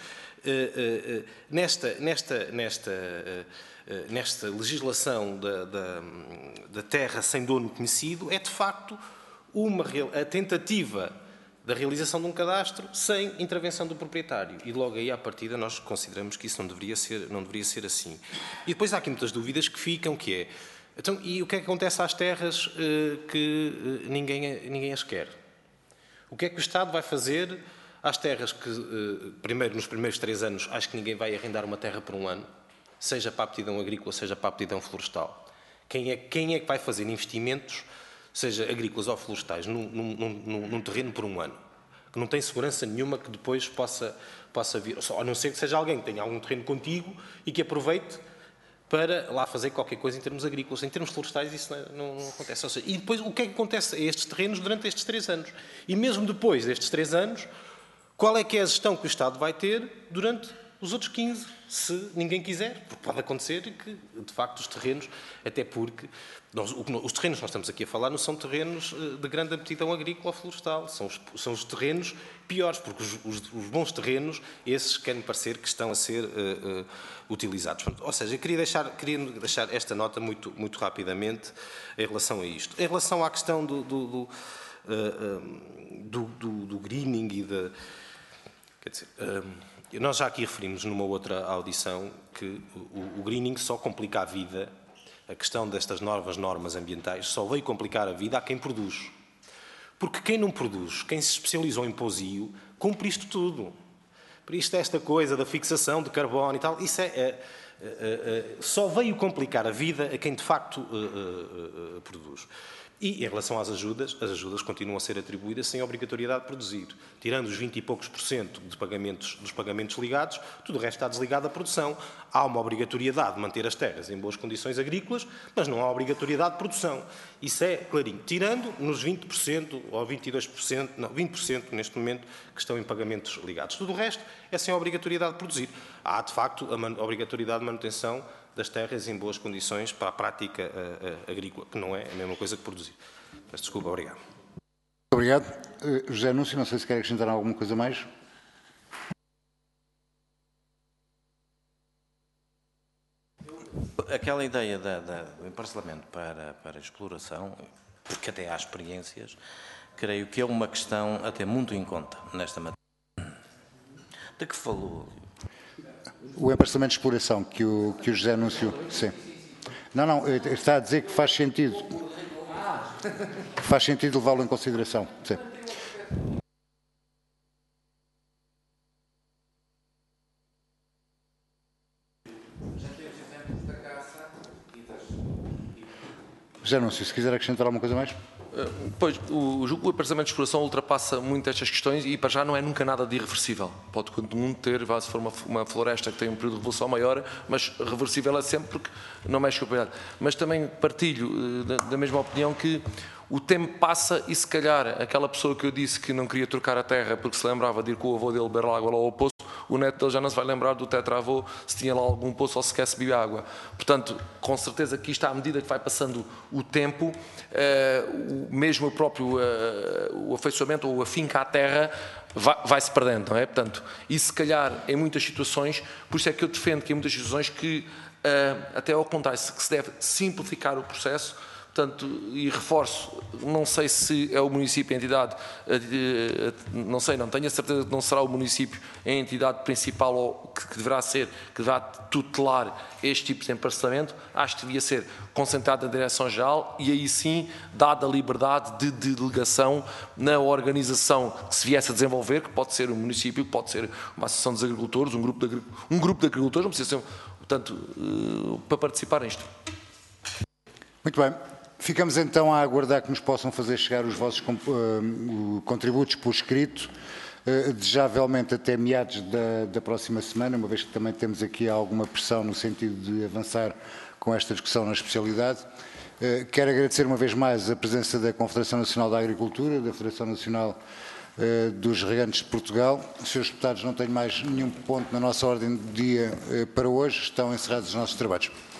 nesta legislação da terra sem dono conhecido é, de facto, a tentativa da realização de um cadastro sem intervenção do proprietário. E logo aí, à partida, nós consideramos que isso não deveria ser assim. E depois há aqui muitas dúvidas que ficam, que é, então, e o que é que acontece às terras que ninguém as quer? O que é que o Estado vai fazer às terras que, nos primeiros 3 anos, acho que ninguém vai arrendar uma terra por um ano, seja para a aptidão agrícola, seja para a aptidão florestal? Quem é que vai fazer investimentos, seja agrícolas ou florestais, num terreno por um ano? Que não tem segurança nenhuma que depois possa vir, a não ser que seja alguém que tenha algum terreno contigo e que aproveite para lá fazer qualquer coisa em termos agrícolas. Em termos florestais isso não acontece. Ou seja, e depois o que é que acontece a estes terrenos durante estes 3 anos? E mesmo depois destes 3 anos, qual é que é a gestão que o Estado vai ter durante os outros 15, se ninguém quiser? Porque pode acontecer que, de facto, os terrenos, até porque os terrenos que nós estamos aqui a falar não são terrenos de grande aptidão agrícola ou florestal, são os terrenos piores, porque os bons terrenos, esses querem parecer que estão a ser utilizados. Ou seja, eu queria deixar esta nota muito rapidamente em relação a isto. Em relação à questão do greening e da... Quer dizer, nós já aqui referimos numa outra audição que o greening só complica a vida, a questão destas novas normas ambientais só veio complicar a vida a quem produz. Porque quem não produz, quem se especializou em pousio, cumpre isto tudo. Por isto, esta coisa da fixação de carbono e tal, isso só veio complicar a vida a quem de facto produz. E, em relação às ajudas, as ajudas continuam a ser atribuídas sem obrigatoriedade de produzir. Tirando os 20 e poucos % dos pagamentos ligados, tudo o resto está desligado da produção. Há uma obrigatoriedade de manter as terras em boas condições agrícolas, mas não há obrigatoriedade de produção. Isso é clarinho. Tirando nos 20% ou 22%, não, 20% neste momento, que estão em pagamentos ligados. Tudo o resto é sem obrigatoriedade de produzir. Há, de facto, a obrigatoriedade de manutenção das terras em boas condições para a prática agrícola, que não é a mesma coisa que produzir. Peço desculpa, obrigado. Obrigado. José Núncio, não sei se quer acrescentar alguma coisa mais. Aquela ideia do emparcelamento para exploração, porque até há experiências, creio que é uma questão a ter muito em conta nesta matéria. De que falou? O emparcelamento de exploração que o José anunciou, sim. Não, está a dizer que faz sentido. Faz sentido levá-lo em consideração, sim. José Núncio, se quiser acrescentar alguma coisa mais. Pois, o aparecimento de exploração ultrapassa muito estas questões e para já não é nunca nada de irreversível. Pode todo mundo ter, se for uma floresta que tem um período de revolução maior, mas reversível é sempre porque não mexe com a propriedade. Mas também partilho da mesma opinião que o tempo passa e se calhar aquela pessoa que eu disse que não queria trocar a terra porque se lembrava de ir com o avô dele beber água lá ao poço, o neto dele já não se vai lembrar do tetravô se tinha lá algum poço ou sequer se bebia água. Portanto, com certeza que isto, à medida que vai passando o tempo, mesmo o próprio o afeiçoamento ou a finca à terra vai-se perdendo, não é? Portanto, e se calhar em muitas situações, por isso é que eu defendo que em muitas situações que até ao contrário, que se deve simplificar o processo. Portanto, e reforço, não sei se é o município a entidade, não tenho a certeza que não será o município a entidade principal ou que deverá ser, que deverá tutelar este tipo de emparcelamento. Acho que devia ser concentrado na Direção-Geral e aí sim, dada a liberdade de delegação na organização que se viesse a desenvolver, que pode ser um município, que pode ser uma associação dos agricultores, um grupo de agricultores, não precisa ser, portanto, para participar nisto. Muito bem. Ficamos então a aguardar que nos possam fazer chegar os vossos contributos por escrito, desejavelmente até meados da próxima semana, uma vez que também temos aqui alguma pressão no sentido de avançar com esta discussão na especialidade. Quero agradecer uma vez mais a presença da Confederação Nacional da Agricultura, da Federação Nacional dos Regantes de Portugal. Senhores deputados, não tenho mais nenhum ponto na nossa ordem do dia para hoje, estão encerrados os nossos trabalhos.